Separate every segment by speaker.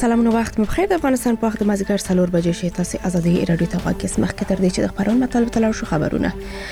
Speaker 1: سلامونه وخت مو بخیر. د افغانستان په وخت د مازیګر 4 بجې شي تاسو ازادي رادیو ته واکس مخکې تر دې چې د خبرونو مطلب تلل شو خبرونه.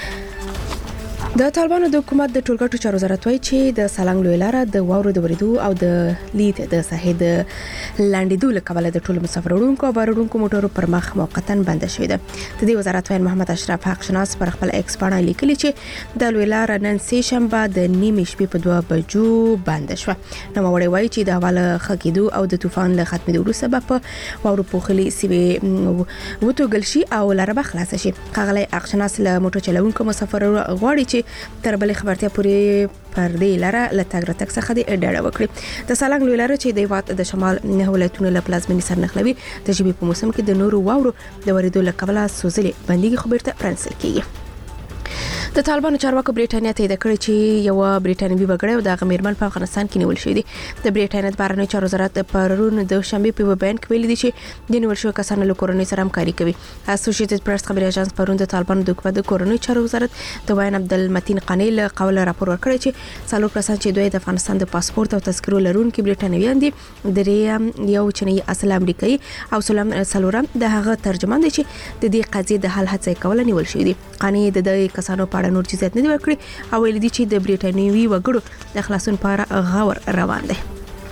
Speaker 1: د طالبانو د حکومت د ټولګټو چارو وزارت وایي چې د سالنګ لوی لاره د واورو د وریدو او د لید د ساحې د لاندېدو لکه د ټولو مسافرونکو او بارونکو موټرو پر مخ موقتا بند شوې ده. د دې وزارت وایي محمد اشرف حق شناس پر خپل ایکس باندې لیکلي چې د لوی لاره نن سه شنبه د نیمې شپې په 2 بجو بند شو. نو وړي وایي چې د حواله خکېدو او د طوفان له ختمېدو وروسته په واورو پوخلي سیوي وټوګل شي او لاره به خلاص شي. خغلی حق شناس له موټر چلوونکو مسافر غواړي چې تر بلې خبرتیا پورې پر دې لاره لټګ راتګ څخه د ډاډه وکړي. د سالنګ لوی لاره چې د هیواد د شمال نه ولایتونو له پلازمینې سره نښلوي د ژمي په موسم کې د نورو واورو د وریدو له کبله سوزلې بنديږي خو بیرته پرانسل کیږي. د طالبانو چارواکو بریټانیا ته د کړی چې یو بریټانوي وګړی او د غمیرمن په افغانستان کې نیول شوی دی. د بریټانیا د بهرنیو چارو وزارت پرون د شنبه په بیان کې ویلي دی چې د نیول شوی کسانو له کورنۍ سره همکاري کوي. اسوسییټډ پریس خبري اژانس پرون د طالبانو د حکومت د کورنۍ چارو وزارت د وین عبدالمتین قانی له قوله راپور ورکړی چې څلور کسان چې دوی د افغانستان د پاسپورت او تذکرو لرونکي بریټانویان دي، درې یو چینی اصل امریکایي او سلورم د هغه ترجمان دی چې د دې قضیې د حل هڅه کول نیول شوی دی. قانی د دې کسانو په اړه نور جزئیات نه دی ورکړي او ویل دي چې د بریټانوي وګړو د خلاصون لپاره غور روان دی.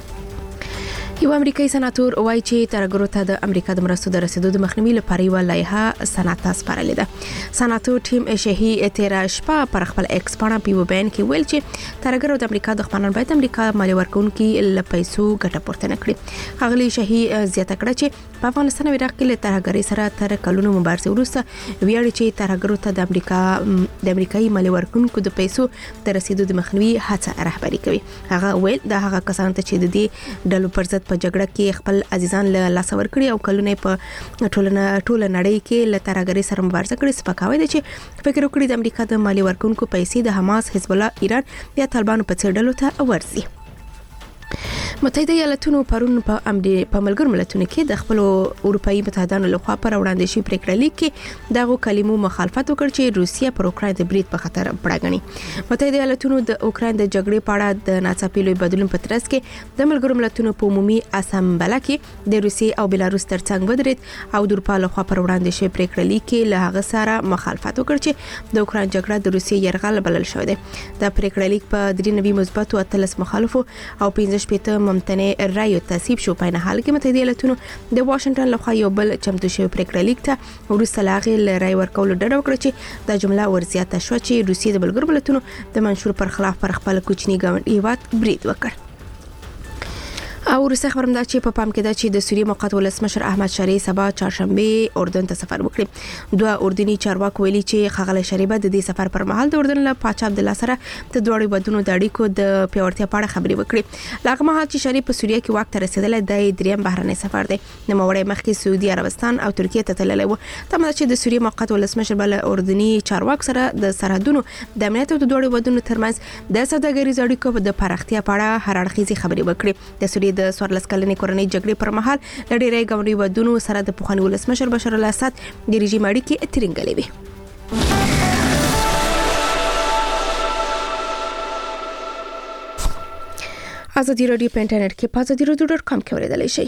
Speaker 1: یو امریکایي سناتور وایي چې ترګرو ته د امریکا د مرستو د رسیدو د مخنیوي لپاره یو لایحه سنت سپارلې ده. سناتور ټیم شهي تیر شپه پر خپل ایکس باندې په بیان کې ویل چې ترګرو د امریکا د خپلوان باید امریکا مالی ورکونکي له پیسو ګټه پورته نکړي. هغه شهي زیاته کړه چې په افغانستان او عراق کې له ترګري سره تر کلونو مبارزه وروسته ویاړي چې ترګرو ته د امریکایي مالی ورکونکو د پیسو د رسیدو د مخنیوي هڅه رهبري کوي. هغه ویل د هغه کسانو ته چې د دې ډلو پر ضد په جګړه کې خپل عزیزان له لاس ورکړي او کلونه په ټوله نړۍ کې له ترګري سره مبارزه کړي سپکاوی دي چې فکر وکړي د امریکا د مالی ورکونکو پیسې د حماس، حزب الله، ایران یا طالبانو په څیر ډلو ته ورځي. متحده ایالاتونو پرون په ملګرو ملتونو کې د خپل اروپאי متحدانو لخوا پر وړاندې شي پریکړه لیک کې دغه کلمو مخالفت وکړ چې روسیه پر اوکراین د برید په خطر پړاګني. متحده ایالاتونو د اوکراین د جګړې په اړه د ناڅاپي لوی بدلون په ترڅ کې د ملګرو ملتونو په عمومي اسامبله کې د روسیې او بلاروس ترڅنګ ودرېد او د اروپا لخوا پر وړاندې شي پریکړه لیک کې له هغه سره مخالفت وکړ چې د اوکراین جګړه د روسیې یرغل بلل شوی دی. د پریکړه لیک په 93 مثبت او 13 مخالفو او 15 ممتنع رایو تصویب شو. په نه حال کې متحده ایالاتونو د واشنگټن لخوا یو بل چمتو شوی پریکړه لیک ته ورسته لاغې رای ورکول ډډه وکړه چې د جمله ورزياته شو چې روسیې د ملګرو ملتونو د منشور پر خلاف پر خپل کوچنی ګاونډي هیواد برید وکړ. او وروسته خبرم دا چې په پام کې ده چې د سوریې موقت ولسمشر احمد شری سبا چهارشنبه اردن ته سفر وکړي. دوه اردني چارواکو ویلي چې خغله شری به د دې سفر پر مهال د اردن له پاچا عبد الله سره د دوړې ودونو د اړیکو د پیاوړتیا په اړه خبرې وکړي. لاغه مهال چې شری په سوریه کې وخت رسیدل د دریم بهرنی سفر دی. نو وړي مخکې سعودي عربستان او ترکیه ته تللی و. تمه چې د سوریې موقت ولسمشر بل اردني چارواک سره د سرحدونو د امنیت او د دوړې ودونو ترمنځ د سوداګریز اړیکو د پراختیا په اړه هر اړخیزي خبرې وکړي. د سوریې د 14 کلنې کورنۍ جګړې پر مهال لړۍ ګاونډي ودونو سره د پخواني ولسمشر بشار الاسد د رژیم اړیکې ترنګلې وي. ازادي رادیو په انټرنیټ کې په azadirodio.com کې اوریدلای شئ.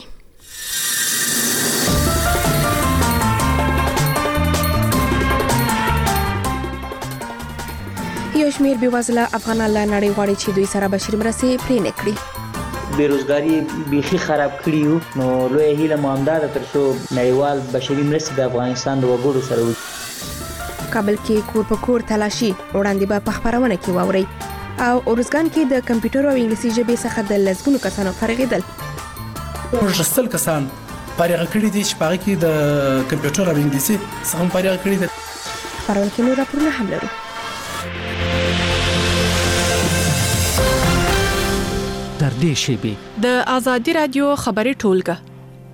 Speaker 1: یو شمېر بېوزله افغانان له نړۍ غواړي چې دوی سره بشري مرستې پرې نه کړي.
Speaker 2: بیروزګاری بیخي خراب کړیو. نو لوی هیله مو همدا ده تر څو نړیوال بشري مرستې د افغانستان د وګړو سره وي.
Speaker 1: کابل کې کور په کور تلاشي وړاندې به په خبرونه کې واوري او اورزګان کې د کمپیوټر او انګلیسي ژبې څخه د لسګونو کسانو فارغېدل.
Speaker 3: ورشتل کسان فارغ کړي دي چې په هغه کې د کمپیوټر او انګلیسي څخه فارغ کړي دي.
Speaker 1: پرون کې نور راپورونه هم لرو.
Speaker 4: در دې شیبه
Speaker 5: د ازادي رادیو خبري ټولګه.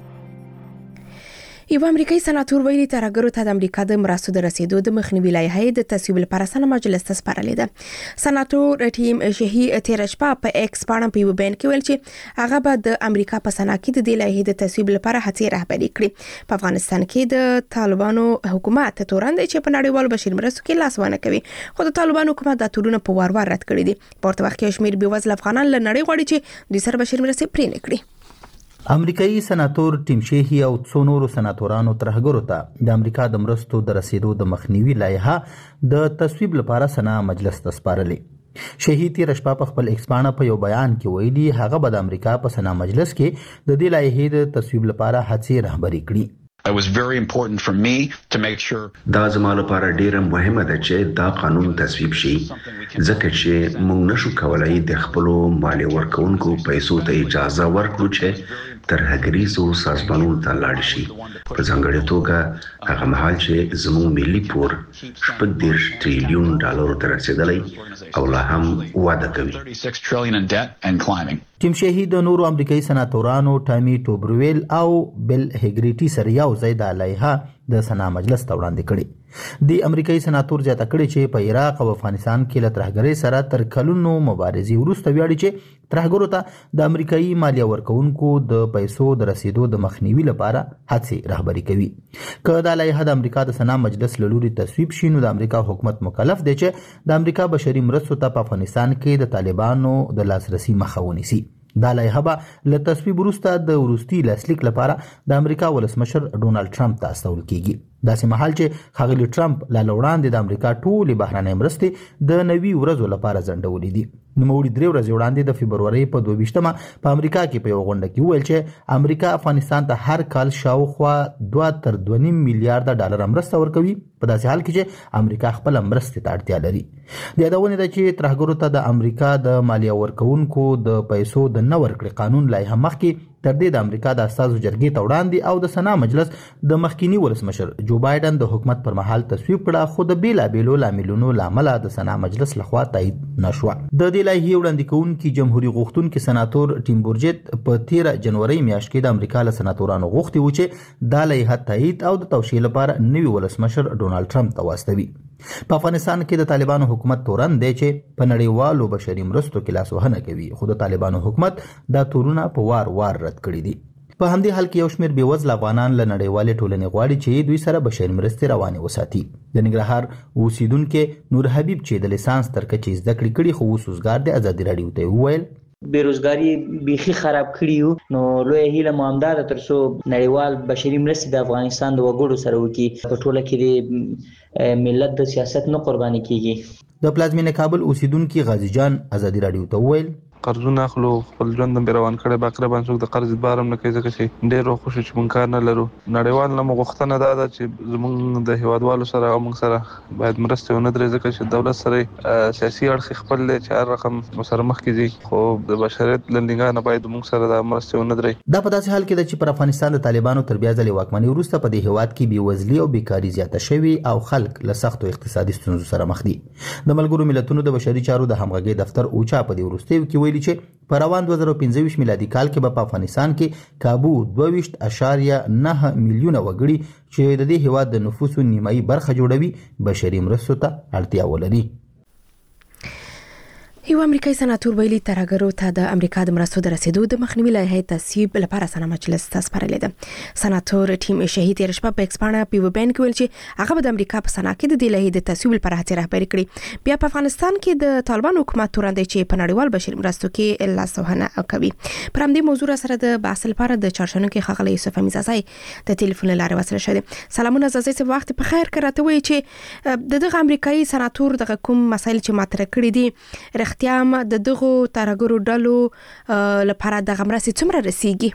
Speaker 1: یو امریکایي سناتور ویلي ترګرو ته د امریکا د مرستو د رسیدو د مخنیوي لایحه د تصویب لپاره سنا مجلس ته سپارلې ده. سناتور ټیم شهي تیر شپه په ایکس باندې په بیان کې ویل چې هغه به د امریکا په سنا کې د لایحه د تصویب لپاره هڅې رهبري کړي. په افغانستان کې د طالبانو حکومت تورن دی چې په نړیوالو بشري مرستو کې لاس ونه کوي، خو د طالبانو حکومت د تورونه په وار رد کړی دي. په ورته وخت کې شمیر بېوزله افغانان له نړۍ غواړي چې د سر بشري مرستې پرې نه کړي.
Speaker 6: امریکایي سناتور ټیم شیهی او څو نورو سناتورانو ترهګرو ته د امریکا د مرستو د رسیدو د مخنیوي لایحه د تصویب لپاره سنا مجلس ته سپارلې. شیهی تیر شپه په خپل ایکس پاڼه په یو بیان کې ویلي هغه به د امریکا په سنا مجلس کې د دې لایحې د تصویب لپاره هڅې رهبري کړي.
Speaker 7: It was very important for me to make sure
Speaker 8: دا زما لپاره ډیره مهمه ده چې دا قانون تصویب شي ځکه چې موږ نشو کولای د خپل مالی ورکونکو پیسو ته اجازه ورکړو چې ترهګریزو سازمانونو ته لاړ شي په ځانګړې توګه هغه مهال چې زموږ ملي پور $30 تریلیون ته رسیدلی او لا هم وده کوي.
Speaker 7: $36 trillion in debt and climbing.
Speaker 6: ټیم شیهی د نورو امریکایي سناتورانو ټامي ټوبرویل او بل هګریټي سره یو ځای د لایحه د سنا مجلس ته وړاندې کړي. د امریکایي سناتور زیاته کړي چې په عراق او افغانستان کې له ترهګرۍ سره تر کلونو مبارزې وروسته ویاړي چې ترهګرو ته د امریکایي مالیه ورکونکو د پیسو د رسیدو د مخنیوي لپاره هڅې رهبري کوي. که دا لایحه د امریکا د سنا مجلس له لوري تصویب شي نو د امریکا حکومت مکلف دی چې د امریکا بشري مرستو ته په افغانستان کې د طالبانو د لاسرسي مخه ونیسي. دا لایحه به له تصویب وروسته د وروستي لاسلیک لپاره د امریکا ولسمشر ډونالد ټرمپ ته استول کیږي. داسې مهال چې ښاغلي ټرمپ لا وړاندې د امریکا ټولې بهرنۍ مرستې د 90 ورځو لپاره ځنډولې دي. نوموړي 3 ورځې وړاندې د فبرورۍ په 22مه په امریکا کې په یو غونډه کې وویل چې امریکا افغانستان ته هر کال شاوخوا 2 تر 2.5 میلیارډ ډالر مرسته ورکوي په داسې حال کې چې امریکا خپل مرستې ته اړتیا لري. د یادونه ده چې ترهګرو ته د امریکا د مالیه ورکونکو د پیسو د نه ورکړې قانون لایحه مخکې تر دې د امریکا د استازو جرګې ته وړاندې او د سنا مجلس د مخکینی ولسمشر جو بایدن د حکومت پر مهال تصویب کړه خو د بیلابیلو لاملونو لامل د سنا مجلس لخوا تایید نشوه. د دې لایحې وړاندې کوونکي جمهوریت غوښتونکي سناتور ټیم بورجت په 13 جنوري میاشت کې د امریکا له سناتورانو غوښتي و چې دا لایحه تایید او د توشیح لپاره نوي ولسمشر ډونالد ټرمپ ته واستوي. په افغانستان کې د طالبانو حکومت تورن دی چې په نړیوالو بشري مرستو کې لاسوهنه کوي خو د طالبانو حکومت دا تورونه په وار رد کړي دي. په همدې حال کې یو شمېر بېوزله افغانان له نړیوالې ټولنې غواړي چې دوی سره بشري مرستې روانې وساتي. د ننګرهار اوسیدونکي نور حبیب چې د لیسانس تر کچې زده کړې کړي خو اوس وزګار دی ازادي راډیو ته وویل
Speaker 2: بیروزګاری بیخي خراب کړیو نو لوی هیله مو همدا ده تر څو نړیوال بشري مرستې د افغانستان د وګړو سره وکړي په ټوله کې د ملت د سیاست نه قرباني کیږي.
Speaker 6: د پلازمینې کابل اوسیدونکي غازی جان ازادي راډیو ته وویل
Speaker 9: قرضونه اخلو خپل ژوند هم روان کړي باقره باندې څوک د قرض بارم نه کوي ځکه چې ډېر خوشو چې مونږ کار نه لرو. نړیوال نه غوښتنه ده چې زمونږ د هیوادوالو سره او موږ سره باید مرسته ونه درې ځکه چې دولت سره سیاسي اړخ خپل چې هر رقم سره مخ کیږي خو د بشریت لنډنګا نه باید موږ سره د مرسته ونه درې.
Speaker 6: دا په داسې حال کې ده چې پر افغانستان د طالبانو تر بیا ځلې واکمنۍ وروسته په دې هیواد کې بېوزلي او بیکاري زیاته شوې او خلک له سختو اقتصادي ستونزو سره مخ دي. د ملګرو ملتونو د بشري چارو د همغږۍ دفتر اوچا په دې وروستیو کې ویلي چې په روان 2025 میلادي کال کې په افغانستان کې کابو 22.9 میلیونه وګړي چې د دې هیواد د نفوسو نیمایي برخه جوړوي بشري مرستو ته اړتیا ولري.
Speaker 1: یو امریکایي سناتور ویلي ترهګرو ته د امریکا د مرستو د رسیدو د مخنیوي لایحه تصویب لپاره سنا مجلس ته سپارلې ده. سناتور ټیم شیهی تیر شپه په ایکس پاڼه په بیان کې ویل چې هغه د امریکا په سنا کې د دې لایحې د تصویب لپاره هڅې رهبري کړي. بیا په افغانستان کې د طالبانو حکومت تورن دی چې په نړیوال بشري مرستو کې لاسوهنه کوي. پر همدې موضوع سره د بحث لپاره د چارشنو کې ښاغلی یوسف حمیدزی د ټلیفون لارې وسره شوی. سلامونه زازي صاحب وخت په خیر کراته وی چې دغه امریکایي سناتور دغه کوم مسایل چې مطرح کړي دي رښتیا د دغه ترهګرو ډلو لپاره د مرستې څومره رسیږي؟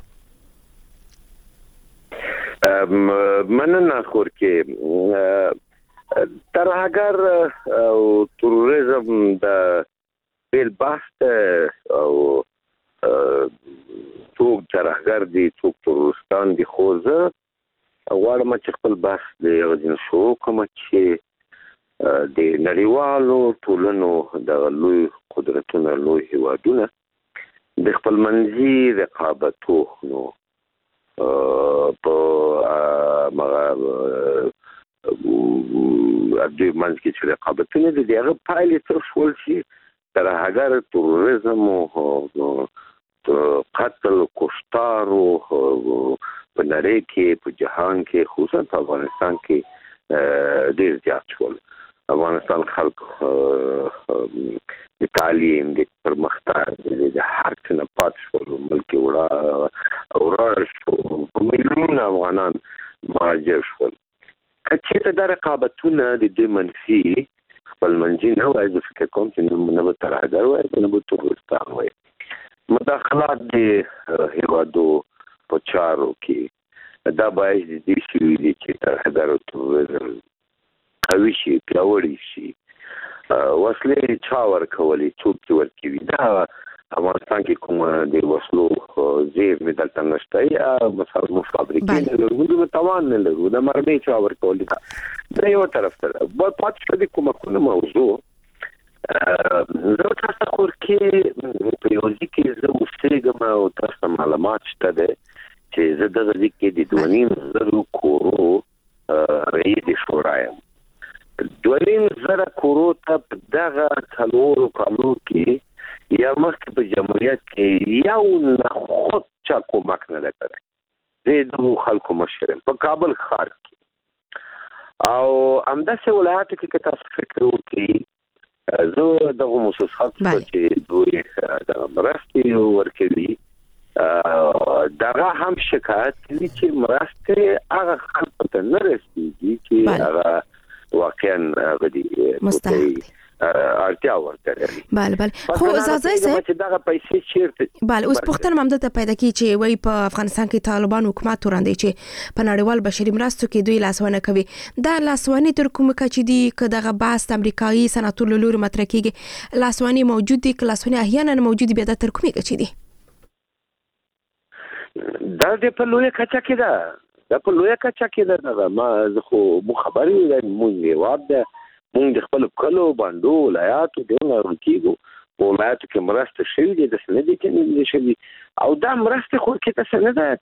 Speaker 10: مننه خور کې ترهګر او تروریزم د بیل بحث او څوک ترهګر دي څوک تروریستان دي خو زه غواړم چې خپل بحث د یو ځل شروع کوم چې د نړیوالو ټولنو د لوی قدرتونو لوی هیوادونه د خپل منځي رقابتو نو په هغه د منځ کې چې رقابتونه د هغه پایلې څه شول چې ترهګر تروریزم او قتل کشتار په نړۍ کې په جهان کې خصوصا په افغانستان کې ډېر زیات شول. افغانستان خلک د تعلیم د پرمختګ د هر څه نه پات شول ملک وړا شو میلیونونه افغانان مهاجر شول کچې ته د رقابتونه د دې منفي خپل منځي نه وایي زه فکر کوم چې نه به ترهګر وایي نه به ترورستان وایي مداخلات د هیوادو په چارو کې دا باید د دې شوي دي چې ترهګر او تروریزم قوي شي پیاوړي شي وسلې چا ورکولې څوک چې ورکوي دا افغانستان کې کوم د وسلو زیرمې دلته نشته یا مثلا فابریکې نه لرو موږ توان نه لرو د مرمۍ چا ورکولې دا یو طرف سره بل پاتې شو د کومه موضوع زه تاسو خور کې په یو ځکه زه اوسېږم او تاسو معلومات شته ده چې زه د ځکه د 2.5 کورو رئیس شورایم 2.5 کورو ته په دغه څلورو کالو کې یا مخکې په جمهوریت کې یو نه خود چا کومک نه کړی د خلکو مشرم په کابل ښار کې او همداسې ولایاتو کې تاسو فکر وکړئ زه دغه مؤسسات چې دوی د مرستې ورکوي دغه هم شکایت دي چې مرستې هغه خلکو ته نه رسیږي چې هغه واقعا غدي
Speaker 1: مستحق
Speaker 10: اړتیا ورته
Speaker 1: بله خو زازای صاحب
Speaker 10: چې دغه پیسې چیرته
Speaker 1: بله اوس پوښتنه هم دلته پیدا کی چې وای په افغانستان کې طالبان حکومت وړاندې چې په نړیوال بشري مرستو کې دوی لاسونه کوي دا لاسواني تر کومه کچې دي که دغه بحث امریکایي سناتور له لوري مطرح کیږي لاسواني موجود دي که لاسواني احیانا موجود بیا د تر کومه کچې دي
Speaker 10: دا د په لوی کچا کې ده دا په لوی کچا کې ده ما زه خو مو خبرې ده مونږ یواب ده مونږ د خپل کلو باندې ولایاتو دغه ورکیږو په ولایاتو کې مرسته شوي دي د سندې کې نه شوي او دا مرسته خو کې تاسو نه ده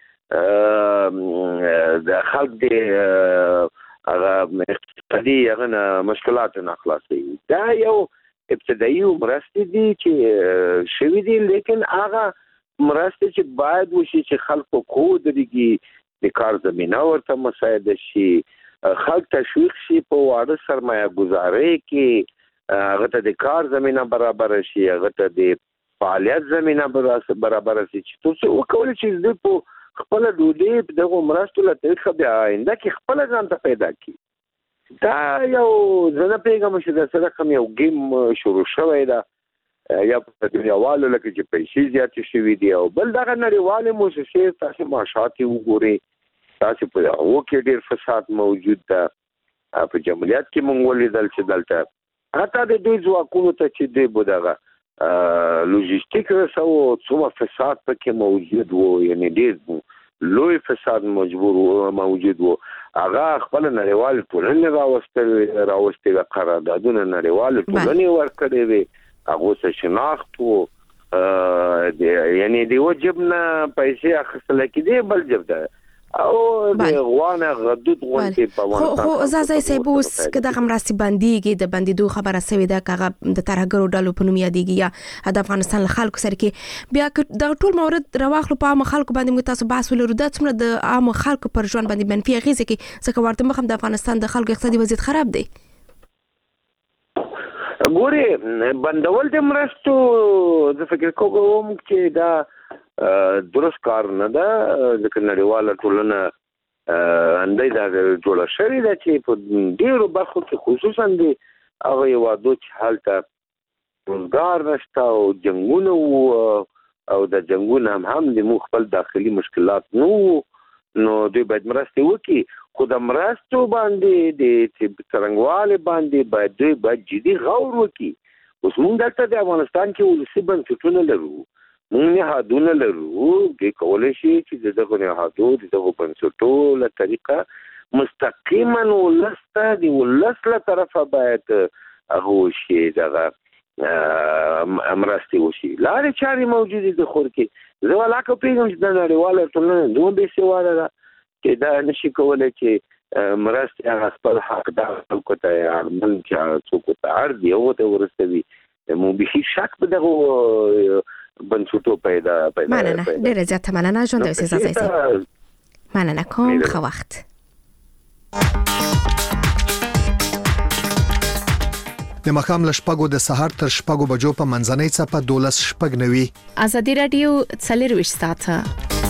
Speaker 10: چې د خلک د هغه اقتصادي هغه مشکلات نه خلاصي دا یو ابتدایي مرسته دي چې شوي دي لیکن هغه مرسته چې باید وشي چې خلکو کو درېږي د کار زمينه ورته مساعد شي خلک تشویق شي په واړه سرمایه گزاري کې هغه ته د کار زمينه برابر شي هغه ته د فعالیت زمينه برابر شي چې تاسو وکول چې د په خپل ډوډۍ دغه مرستو له طریقه بیا آینده کې خپل ځان ته پیدا کی دا یو زنه پیغام چې د سره کوم یو گیم شروع شوی دا یا په دنیاوالو لکه چې پیسې زیاتې شوي دي او بل دغه نړیوالې موسسې تاسو معاشات وګورئ تاسو په هغو کې ډېر فساد موجود ده په جمهوریت کې مونږ ولیدل چې دلته حتی د دوی ځواکونو ته چې دی بو دغه لوجستیک رسو څومره فساد پکې موجود وو یعنی ډېر لوی فساد موجود وو هغه خپل نړیوال ټولنې راوستي قراردادونه نړیوال ټولنې ورکړې وي هغه څه شناخت وو یعنی دی وجب نه پیسې اخیستل کېدې بل جب ده او د غوانه غدود غونډې په وانه
Speaker 1: خو زازای صاحب اوس که دغه مرستې بنديږي د بندیدو خبره سوي ده کغه د ترهګرو ډلو په نوم یادېږي یا د افغانستان له خلکو سره کې بیا د ټول مورد رواخلو په عام خلکو باندې موږ تاسو بحث ولرو دا څومره د عام خلکو پر ژوند باندې منفي اغیزه کوي ځکه ورته مخم د افغانستان د خلکو اقتصادي وضعیت خراب دی
Speaker 10: ګوره بندول د مرستو د فکر کوم چې دا درست کار نه ده ځکه نړیواله ټولنه اندای دا جوړه شوې ده چې په ډیرو برخو کې خصوصا د هغه هیوادو چې هلته روزګار نشته او جنګونه او د جنګونه هم د مو خپل داخلي مشکلات نو دوی باید مرستې وکړي خو د مرستو باندې د څرنګوالي باندې باید دوی جدي غور وکړي اوس موږ دلته د افغانستان کې ولسي بنسټونه لرو موږ نهادونه لرو چې کولای شي چې دغه نهادو دغه بنسټو له طریقه مستقیما ولس له طرفه باید هغه شي دغه مرستې وشي لارې چارې موجودې د خور کې زه ولاکه پیغام چې د نړیواله ټولنه دوه بې سواده ده چې دا نشي کولای چې مرستې هغه خپل حقدار خلکو ته اړمن چې څوک ته اړ دي هغو ته ورسوي مو بیخي شک په دغه بنسټو پیدا
Speaker 1: مننه ډېره زیاته مننه ژوند اوسئ زازای صاحب مننه کوم ښه وخت
Speaker 11: د مخام لشپګو د سهار تر شپګو بجو په منځنۍ څپه 12:09.
Speaker 5: ازادي رادیو 24 ساعته.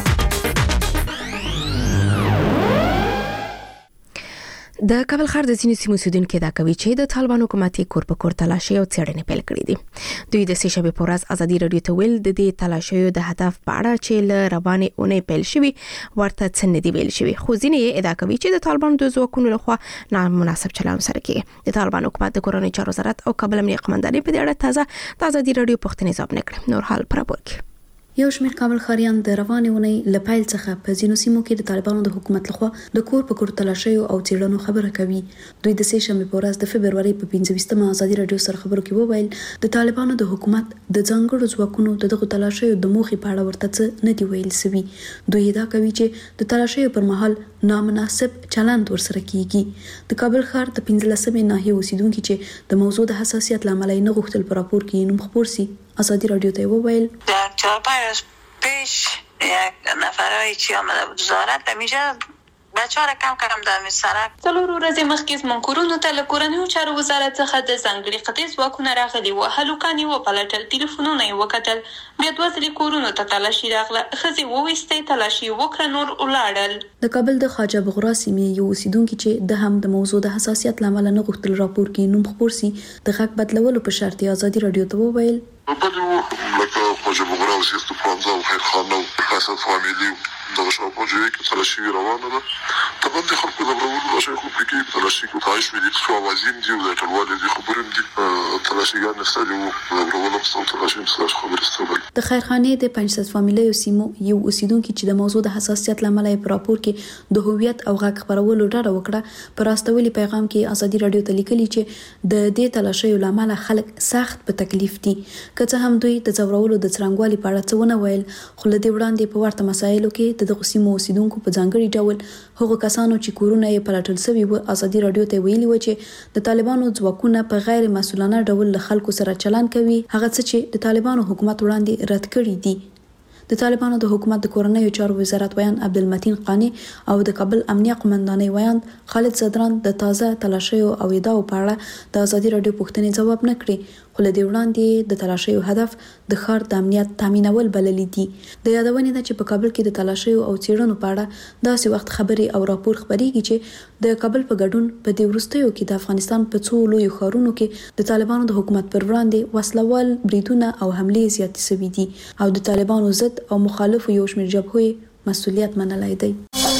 Speaker 1: د کابل ښار د ځینو سیمو اوسیدونکو دا کوي چې د طالبان حکومتي کور په کور تلاشي او څېړنې پیل کړې دي. دوی د سه شنبې په ورځ ازادي رادیو ته ویل د دې تلاشیو د هدف په اړه چې له روانې اونۍ پیل شوی ورته څه نه دی ویل شوی، خو ځینې ادعا کوي چې د طالبان د ځواکونو لخوا نامناسب چلند سره کیږي. د طالبان حکومت د کورنۍ چارو وزارت او کابل امنیه قومندانۍ په دې اړه تازه د ازادي رادیو پوښتنې ځواب نکړ. نور حال پر پورک
Speaker 12: یو شمېر کابل ښاریان د روانې اونۍ له پیل څخه په ځینو سیمو کې د طالبانو د حکومت لخوا د کور په کور تلاشیو او څېړنو خبره کوي. دوی د سه شنبې په ورځ د فبرورۍ په 25مه ازادي رادیو سره خبرو کې وویل د طالبانو د حکومت د ځانګړو ځواکونو دغه تلاشیو د موخې په اړه ورته څه نه دی ویل سوي. دوی ادعا کوي چې د تلاشیو پر مهال نامناسب چلند ورسره کیږي. د کابل ښار د 15مې ناحیې اوسیدونکو چې د موضوع د حساسیت لامل نه غوښتل پر راپور کې نوم خبر سي ازادي رادیو ته وویل
Speaker 13: در 4-5 پیش یک نفرایی که آمده بود وزارت همیشه بچه‌ها را کم در سرک
Speaker 14: څلور ورځې مخکې منکورونو ته له کورنیو چارو وزارت څخه د ځانګړي قطعي ځواکونه راغلي وو. هلوکان یې وپلټل، ټلیفونونه یې وکتل، بیا دوه ځلې کورونو ته تلاشي راغله، ښځې وویستې، تلاشي وکړه، نور ولاړل.
Speaker 12: د کابل د خواجه بغرا سیمې یو اوسیدونکي چې د هم د موضوع د حساسیت لامل نه غوښتل راپور کې نوم خبر سي د غږ بدلولو په شرط ازادي رادیو ته وویل
Speaker 15: بدو لکه خواجه بغرا او سیستو پرانزا او خیر خان او حسن فامیلی دغه شاوخوا جوړې کې تلاشي روانه ده. طبعا د خلکو د برابرولو راشي خو پکې تلاشي کو تایش ویل څو اوازین دي او د ټولوالې دي خبرم دي تلاشيګان نستلي او د برابرولو څو تلاشي څه خبرې ستوبل.
Speaker 12: د خیرخانې د 500 فامیلی سیمو یو اوسیدونکو چې د موضوع د حساسیت لامل یې په راپور کې د هویت او غږ خبرولو ډاډه وکړه پر راستولي پیغام کې ازادي رادیو ته لیکلي چې د دې تلاشي لامل خلک سخت په تکلیف دي. که څه هم دوی د ځورولو د څرنګوالي په اړه څه ونه ویل، خو له دې وړاندې په ورته مسایلو کې د سیمو اوسیدونکو په ځانګړي ډول هغو کسانو چې کورونه یې پلټل شوي وو ازادي رادیو ته ویلي و چې د طالبانو ځواکونه په غیر مسؤلانه ډول له خلکو سره چلند کوي، هغه څه چې د طالبانو حکومت وړاندې رد کړي دي. د طالبانو د حکومت د کورنیو چارو وزارت ویان عبدالمتین قانی او د کابل امنیه قومندانۍ ویان خالد صدران د تازه تلاشیو او ادعاو په اړه د ازادي رادیو پوښتنې ځواب نه کړي، خو له دې وړاندې د تلاشیو هدف د ښار د امنیت تامینول بللي دي. د یادونې ده چې په کابل کې د تلاشیو او څېړنو په اړه داسې وخت خبرې او راپور خبرېږي چې د کابل په ګډون په دې وروستیو کې د افغانستان په څو لویو ښارونو کې د طالبانو د حکومت پر وړاندې وسلوال بریدونه او حملې زیاتې شوي دي او د طالبانو ضد او مخالفو یو شمېر جبهو مسؤلیت منلی دی.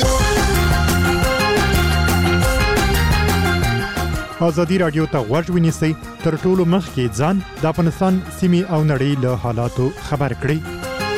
Speaker 16: ازادي رادیو ته غوږ ونیسئ، تر ټولو مخکې ځان د افغانستان سیمې او نړۍ له حالاتو خبر کړئ.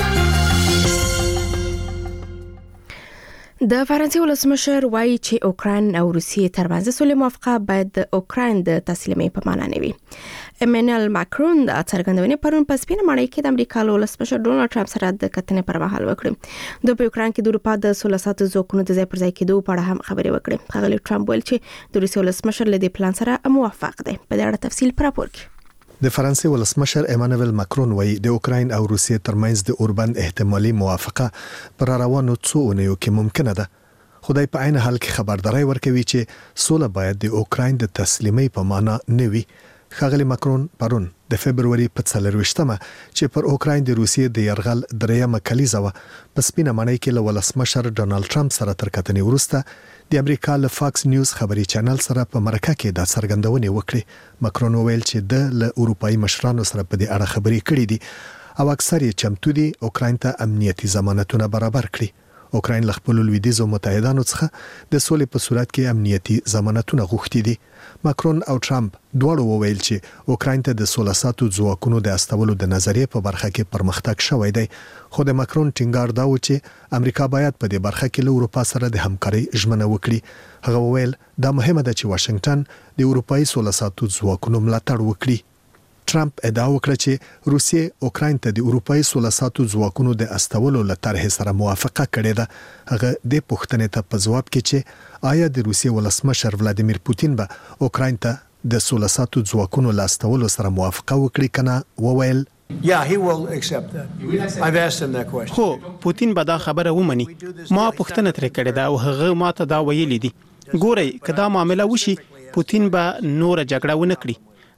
Speaker 1: د فرانسې ولسمشر وایي چې اوکراین او روسیې ترمنځ سولې موافقه باید د اوکراین د تسلیمۍ په معنا نه وي. ایمانوئل ماکرون د څرګندونې پرون په سپینه ماڼۍ کې د امریکا له ولسمشر ډونالد ټرمپ سره د کتنې پر مهال وکړه. د اوکراین کې د اروپا د 16 ځواکونو د ځای پر ځای کېدو په اړه هم خبرې وکړې. ښاغلي ټرمپ ویل چې د روسیې ولسمشر له دې پلان سره موافق دی. په دې اړه تفصیل پر راپور کې
Speaker 11: د فرانسې ولسمشر ایمانوئل ماکرون وایي د اوکراین او روسیې ترمنځ د اوربند احتمالي موافقه پر روانو څو اونیو کې ممکنه ده. خدای په عین حال کې خبرداري ورکوي چې سوله باید د اوکراین د تسلیمۍ په معنا نه وي. ښاغلي ماکرون پرون د فبرवरी په 24مه چې پر اوکراین د روسیې د يرغل دریمه کلیزه و په سپینه ماڼۍ کې له ولسمشر ډونالد ټرمپ سره تر کتنې وروسته د امریکا له فاکس نیوز خبري چینل سره په مرکه کې د څرګندونې وکړې. ماکرون وویل چې د له اروپאי مشرانو سره په دې اړه خبرې کړې دي او اکثر یې چمتو دي اوکراین ته امنیتي ضمانتونه برابر کړي. اوکراین له خپل لویدیځو متحدانو څخه د سولې په صورت کې امنیتي ضمانتونه غوښتي دي. ماکرون او ټرمپ دواړو وویل چې اوکراین ته د 16 ځواکونو د استولو د نظریې په برخه کې پرمختګ شوی دی، خو د ماکرون ټینګار دا و چې امریکا باید په دې برخه کې له اروپا سره د همکارۍ ژمنه وکړي. هغه وویل دا مهمه ده چې واشنگټن د اروپאי 16 ځواکونو ملاتړ وکړي. ټرمپ ادعا وکړه چې روسیې اوکراین ته د اروپאי 16 ځواکونو د استولو لپاره سره موافقه کړې ده. هغه د پوښتنې ته په جواب کې چې آیا د روسیې ولسمشر ولادیمیر پوتین به اوکراین ته د 16 ځواکونو لاستولو سره موافقه وکړي کنه، وویل
Speaker 17: Yeah, he will accept that. I've asked him that question.
Speaker 18: خو پوتین به دا خبره ومني. ما پوښتنه ترې کړې ده او هغه ماته دا ویلي دي. ګورئ که دا معامله وشي پوتین به نور جګړه ونه کړي.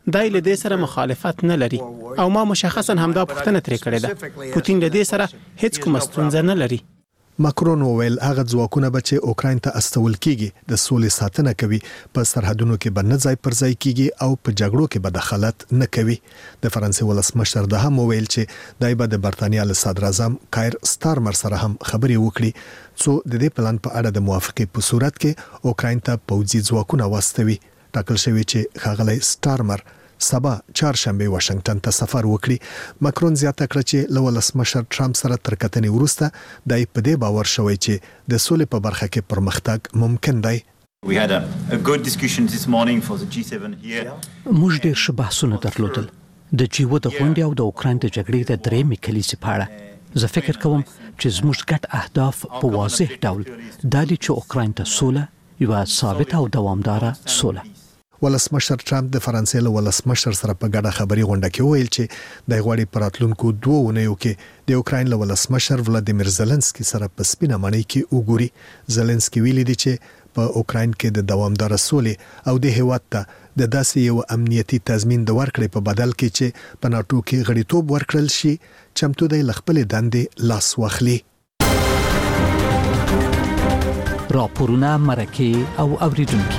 Speaker 18: دای له دې سره مخالفت نه لري او ما مشخصا همدا پوښتنه ترې کړې ده. پوتین له دې سره هیڅ کومه ستونزه نه لري.
Speaker 11: ماکرون وویل هغه ځواکونه به چې اوکراین ته استول کیږي د سولې ساتنه کوي، په سرحدونو کې به نه ځای پر ځای کیږي او په جګړو کې به دخالت نه کوي. د فرانسې ولسمشر د هم وویل چې دای به د برتانیا له صدر اعظم کایر سټارمر سره هم خبرې وکړي څو د دې پلان په اړه د موافقې په صورت کې اوکراین ته پوځي ځواکونه واستوي. ټاکل شوی چې ښاغلی سټارمر سبا چهارشنبه واشنگټن ته سفر وکړي. ماکرون زیاته کړه چې له ولسمشر ټرمپ سره تر کتنې وروسته دای په دې باور شوی چې د سولې په برخه کې پرمختګ ممکن دی.
Speaker 4: موږ ډېر ښه بحثونه درلودل د جیو د غونډې او د اوکراین د جګړې د درېیمې کلیزې په اړه. زه فکر کوم چې زموږ ګډ اهداف په واضح ډول دا دي چې اوکراین ته سوله، یوه ثابته او دوامداره سوله.
Speaker 11: ولسمشر ټرمپ د فرانسې له ولسمشر سره په ګډه خبري غونډه کې وویل چې د غوړي پراتلونکو 2 اونیو کې د اوکراین له ولسمشر ولادیمیر زيلنسکي سره په سپینه معنی کې وګوري. زيلنسکي ویلي دی چې په اوکراین کې د دوامدار سولې او د هیواد ته د داسې یو امنیتي تضمین د ورکړې په بدل کې چې په ناتو کې غړیتوب ورکړل شي چمتو دی خپل دندې لاس واخلي.
Speaker 4: راپورونه مرکه او اوریدونکو.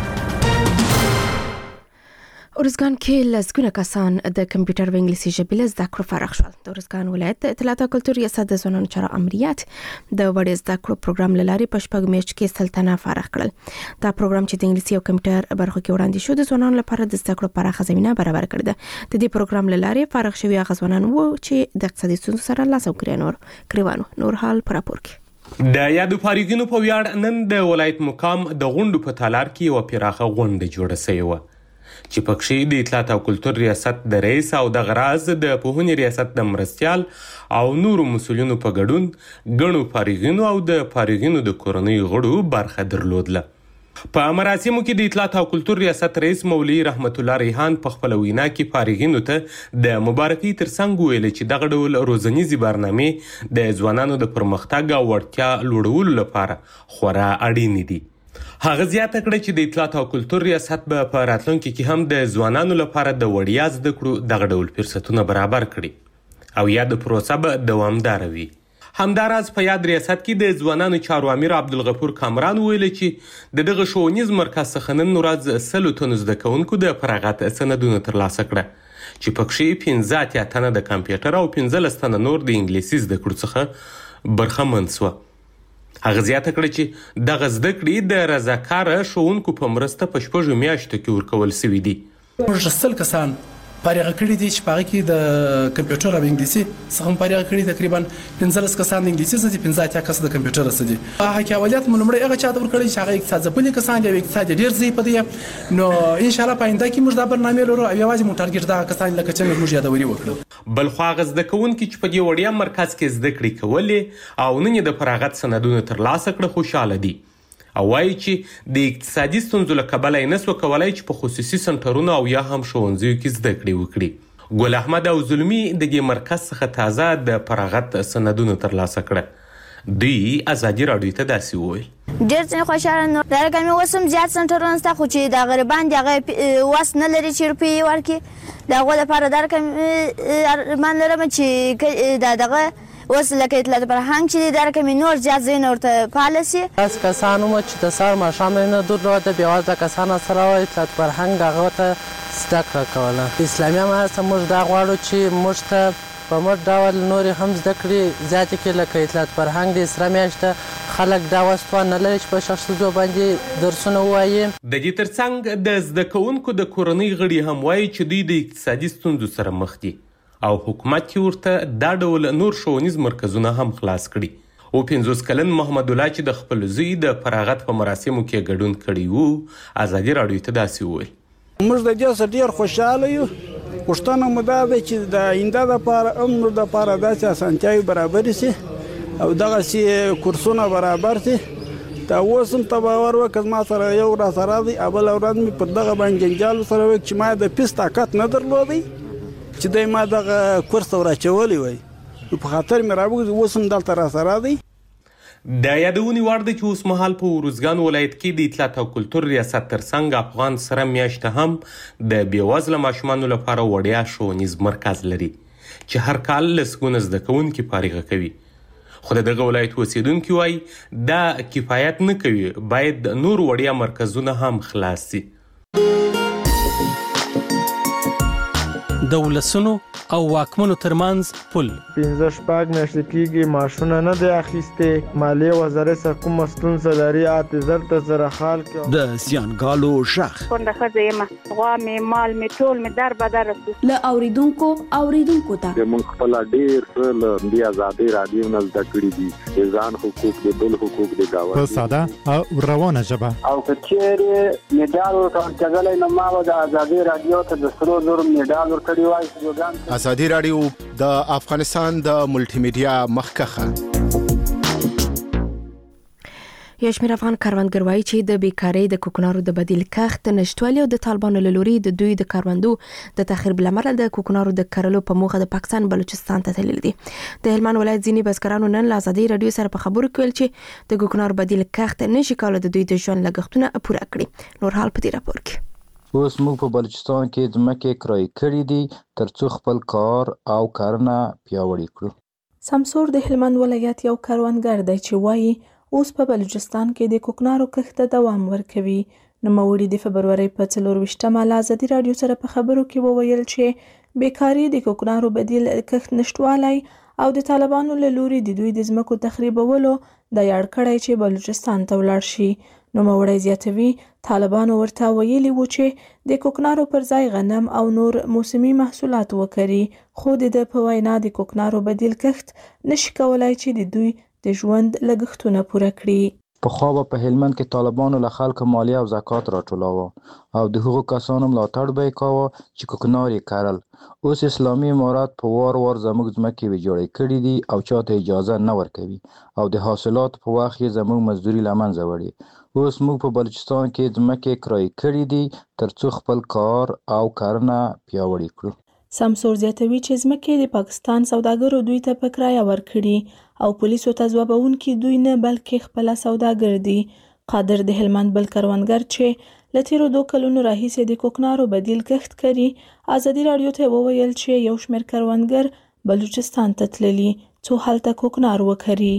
Speaker 1: ارزګان کې لسګونه کسان د کمپیوټر و انګلیسي ژبې له زده کړو فارغ شول. د ارزګان ولایت اطلاعات او کلتور ریاست د ځوانانو چارو امریت د وړې زده کړو پروګرام لاري په شپږ میاشت کې سلطنه فارغ کړل. دا پروګرام چې د انګلیسي او کمپیوټر برخو کې وړاندې شو د ځوانانو لپاره د زده کړو پراخه زمينه برابر کړې ده. د دې پروګرام لاري فارغ شوی ځوانان وو چې د اقتصادي ستونزو سره لاس او کړیوانو نور حال پر راپور کې.
Speaker 19: د یادو فارغینو په ویاړ نن د ولایت مقام د غونډو په تالار کې یو پیراخه غونډه جوړه شوې و چې پکې د اطلاعات او کلتور ریاست د رئیس او د غراز د پوهنې ریاست د مرستيال او نورو مسولینو په ګډون غنو فارغینو او د فارغینو د کورنۍ غړو برخه درلودله. په مراسمو کې د اطلاعات او کلتور ریاست رئیس مولوی رحمت الله ریحان په خپل وینا کې فارغینو ته د مبارکي ترڅنګ ویل چې دغه ډول روزنیزي برنامه د ځوانانو د پرمختګ او وړتیا لوړولو لپاره خورا اړین دي. هغه زیاته کړه چې د اطلاعات او کلتور ریاست په راتلونکي کې هم د ځوانانو لپاره د وړیا زده کړو دغه ډول فرصتونه برابر کړي او یا د پروسه به دوامدار وي. همداراز په یاد ریاست کې د ځوانانو چارو امیر عبدالغفور کامران ویل چې د دغه ښوونیز مرکز څخه نن ورځ 100 تنو زده کوونکو د فراغت سندونه ترلاسه کړه چې پکې 15 تنه د کمپیوټر او 15 تنه نور د انګلیسي زده کړو څخه برخمن شو. هغه زیاته کړه چې دغه زده کړې د رضاکاره ښوونکو په مرسته په شپږو میاشتو کې ورکول شوي دي.
Speaker 3: موږ 100 کسان فارغ کړي دي چې په هغه کې د کمپیوټر او انګلیسي څخه هم فارغ کړي تقریبا 15 کسان د انګلیسي څخه 15 کسان د کمپیوټر څخه دي. هغه کې اوليات ملمړی هغه چاته ورکړي چې هغه اقتصاد ځپلي کسان دي او اقتصاد ډیر زی پدې نو ان شاء الله پاینده کې موږ دا برنامه لرو او یوازې موږ ټارګټ دا کسان لکه چې موږ یادوري وکړو.
Speaker 19: بل خو هغه زده کوونکي چې په دې وړیا مرکز کې زده کړې کولې او نن د فراغت سندونه ترلاسه کړه خوشاله دي او وایي چې د اقتصادي ستونزو له کبله یې نسو کولای چې په خصوصي سنټرونو او یا هم ښوونځیو کې زده کړې وکړي. ګل احمد او زلمی د دې مرکز څخه تازه د فراغت سندونه ترلاسه کړه. دوی ازادي راډیو ته داسې وویل
Speaker 20: ډېر څه خوشاله نو درګه مې وسم زیات سنټرونه ستا خو چې د غریبان دغه واس نه لري چې روپۍ ورکړي دغه لپاره درکه ارمان لرم چې دغه اوس لکه اطلاعات فرهنګ چې درکه مې نور زیات زین ورته پالیسي
Speaker 21: اس کسانو چې د سر ماشام نه درلوده بیوازه کسانو سره اطلاعات فرهنګ هغه ته زده کړه کوله. اسلامي امارت موږ دا غواړو چې موږ ته په مر ډول نور هم زده کړې زیات کې لکه اطلاعات فرهنګ د اسلام میاشته خلک دا وسوه نه لري چې په شخصي ځو باندې درسونه وایي.
Speaker 19: د دې ترڅنګ د زده کوونکو د کورنۍ غړي هم وایي چې دوی د اقتصادي ستونزو سره مخ دي او حکومت ورته دا ډول نور ښوونیز مرکزونه هم خلاص کړي. او 50 کلن محمد الله چې د خپل زوی د فراغت په مراسمو کې ګډون کړي وو ازادي راډیو ته داسې وویل
Speaker 22: موږ د دې سره ډیر خوشاله یو. پښتنه مو دا ده چې د آینده لپاره امر د لپاره داسې اسانتیاوې برابر شي او دغه سي کورسونه برابر شي. دا اوس هم ته باور وکړه ما سره یو را سره دی بل ورځ مې په دغه باندې جنجال سره وکړ چې ما د پیس طاقت نه درلودی چې دای ما دغه کورس راچولی وای په خاطر مې راوګ اوس هم دلته را سره دی.
Speaker 19: د یادونې وړ ده چې اوس مهال په ارزګان ولایت کې د اطلاعات او کلتور ریاست ترڅنګ افغان سره میاشت هم د بېوزله ماشومانو لپاره وړیا ښوونیز مرکز لري چې هر کال لسګونه زده کوونکي فارغه کوي. خو د دغه ولایت اوسیدونکي وایي دا کفایت نه کوي، باید نور وړیا مرکزونه هم خلاص شي.
Speaker 7: د ولسونو او واکمنو ترمنځ پل
Speaker 8: 15 میاشتې کېږي ماشونه نه دی اخیستې، مالیې وزارت سره کومه ستونزه لري، اعتذار ته سره حال کې
Speaker 7: د زیانګالو شخ
Speaker 23: کونډه ښځه یم، غوا مې مال مې ټول مې در بدر رسو
Speaker 12: له اوریدونکو ته
Speaker 10: موږ خپل ډېر څه له دې ازادۍ راډیو نه زده کړي دي، د ځان حقوق د بل حقوق د گاونډي
Speaker 16: په ساده او روانه ژبه.
Speaker 24: او که چیرې میډال ورکول کېدلی نو ما به د ازادۍ راډیو ته د سرو زرو میډال ورکړی وای.
Speaker 25: ازادي راډیو د افغانستان د ملټي میډیا مخکخه.
Speaker 1: یو شمېر افغان کروندګر وایي چې د بیکارۍ د کوکنارو د بدیل کښت نشټوالي او د طالبانو له لوري د دوی د کروندو د تخریب له امله د کوکنارو د کرلو په موخه د پاکستان بلوچستان ته تللي دي. د هلمند ولایت ځینې بزګرانو نن له ازادي راډیو سره په خبرو کې ویل چې د کوکنارو بدیل کښت نشي کولای د دوی د ژوند لګښتونه پوره کړي. نور حال په دې راپور کې.
Speaker 26: اوس موږ په بلوچستان کې ځمکې کرایه کړې دي ترڅو خپل کار او کرنه پیاوړې کړو.
Speaker 27: سمسور د هلمند ولایت یو کروندګر دی چې وایي اوس په بلوچستان کې د کوکنارو کښت ته دوام ورکوي. نوموړي د فبرورۍ په 24مه له ازادي راډیو سره په خبرو کې وویل چې بیکاري د کوکنارو بدیل کښت نشټوالی او د طالبانو له لوري د دوی د ځمکو تخریبولو د یاد کړی چې بلوچستان ته ولاړ شي. نوموړی زیاتوي طالبانو ورته ویلي وو چې د کوکنارو پر ځای غنم او نور موسمي محصولات وکړي، خو د په وینا د کوکنارو بدیل کښت نشي کولای چې د دوی د ژوند لګښتونه پوره کړي.
Speaker 26: پخوا به په هلمند کې طالبانو له خلکو مالیه او زکات راټولاوه او د هغو کسانو ملاتړ به یې کاوه چې کوکنار یې کرل. اوس اسلامي امارات په وار وار زموږ ځمکې ویجاړې کړي دي او چاته اجازه نه ورکوي او د حاصلاتو په وخت یې زموږ مزدوري له منځه وړي. اوس موږ په بلوچستان کې ځمکې کرایه کړي دي ترڅو خپل کار او کرنه پیاوړې کړو.
Speaker 27: سمسور زیاتوي چې ځمکې د پاکستان سوداګرو دوی ته په کرایه ورکړي او پولیسو ته ځوابونکي دوی نه بلکې خپل سوداګر دي. قادر د هلمند بل کروندګر چې له تیرو 2 کلونو راهیسې د کوکنارو بدیل کښت کوي ازادي راډیو ته وویل چې یو شمېر کروندګر بلوچستان ته تللي څو هلته کوکنار وکري.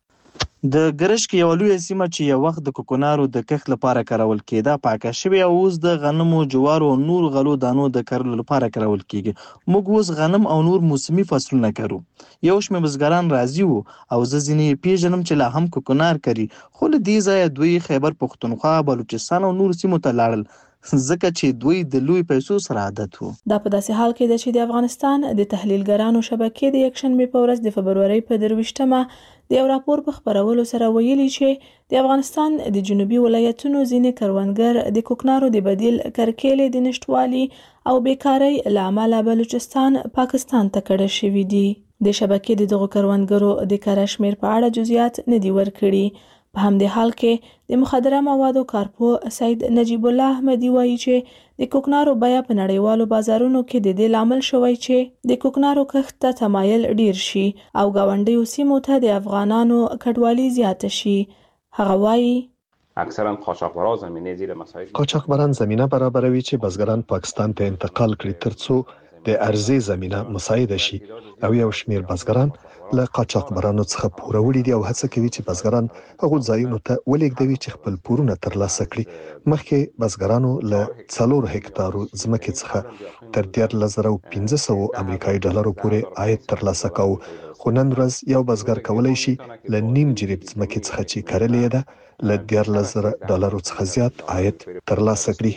Speaker 28: د ګرشک یو لوی سیمه چې یو وخت د کوکنارو د کښت لپاره کارول کېده پاکه شوې او اوس د غنمو، جوارو او نور غلو دانو د کرلو لپاره کارول کېږي. موږ اوس غنم او نور موسمي فصلونه کرو. یو شمېر بزګران راضي وو او زه ځینې پیژنم چې لا هم کوکنار کوي، خو له دې ځایه دوی خیبر پښتونخوا، بلوچستان او نور سیمو ته لاړل ځکه چې دوی د لوی پیسو سره عادت وو.
Speaker 27: دا په داسې حال کې ده چې د افغانستان د تحلیلګرانو شبکې د یکشنبې په ورځ د فبرورۍ په 23مه د یو راپور په خپرولو سره ویلي چې د افغانستان د جنوبي ولایتونو ځینې کروندګر د کوکنارو د بدیل کرکېلې د نشټوالي او بیکارۍ له امله بلوچستان پاکستان ته کډه شوي دي. د شبکې د دغو کروندګرو د کره شمېر په اړه جزئیات نه دي ورکړي. په همدې حال کې د مخدره موادو کارپو سید نجیب الله احمدي وایي چې د کوکنارو بیه په نړیوالو بازارونو کې د دې لامل شوی چې د کوکنارو کښت ته تمایل ډیر شي او ګاونډیو سیمو ته د افغانانو کډوالي زیاته شي. هغه وایي
Speaker 29: اکثرا قاچاقبران زمینه زیر مسایل
Speaker 11: قاچاقبران زمینه برابروي چې بزګران پاکستان ته انتقال کړي ترڅو د ارزي زمینه مساعده شي او یو شمیر بزګران له قاچاقبرانو څخه پوروړي دي او هڅه کوي چې بزګران هغو ځایونو ته ولېږدوي چې خپل پورونه ترلاسه کړي. مخکې بزګرانو له 4 هکتارو ځمکې څخه تر 13,500 امریکایي ډالرو پورې عاید ترلاسه کاوه، خو نن ورځ یو بزګر کولی شي له نیم جریب ځمکې څخه چې کرلې ده له 13,000 ډالرو څخه زیات عاید ترلاسه کړي.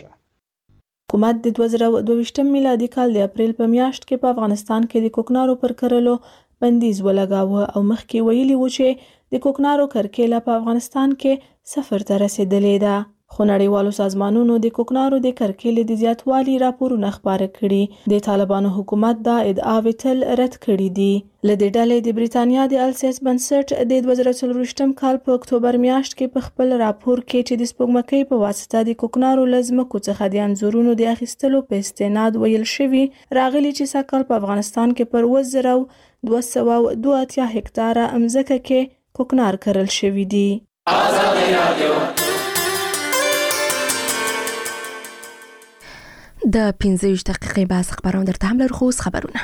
Speaker 27: حکومت د 2022 میلادي کال د اپریل په میاشت کې په افغانستان کې د کوکنارو پر کرلو بندیز ولګاوه او مخکې ویلي وو چې د کوکنارو کرکیله په افغانستان کې 0 ته رسیدلې ده. خو نړیوالو سازمانونو د کوکنارو د کرکیلې د زیاتوالي راپورونه خپاره کړي. د طالبانو حکومت دا ادعاوې تل رد کړي دي. له دې ډلې د بریتانیا د السیس بنسټ د 2024 کال په اکتوبر میاشت کې په خپل راپور کې چې د سپوږمکۍ په واسطه د کوکنارو له ځمکو څخه د انځورونو د اخیستلو په استناد ویل شوي راغلي چې سږ کال په افغانستان کې پر 2,282 هکتاره مځکه کې کوکنار کرل شوي دي.
Speaker 1: د 15 دقیقې بعد خبرونه درته هم لرو. خو خبرونه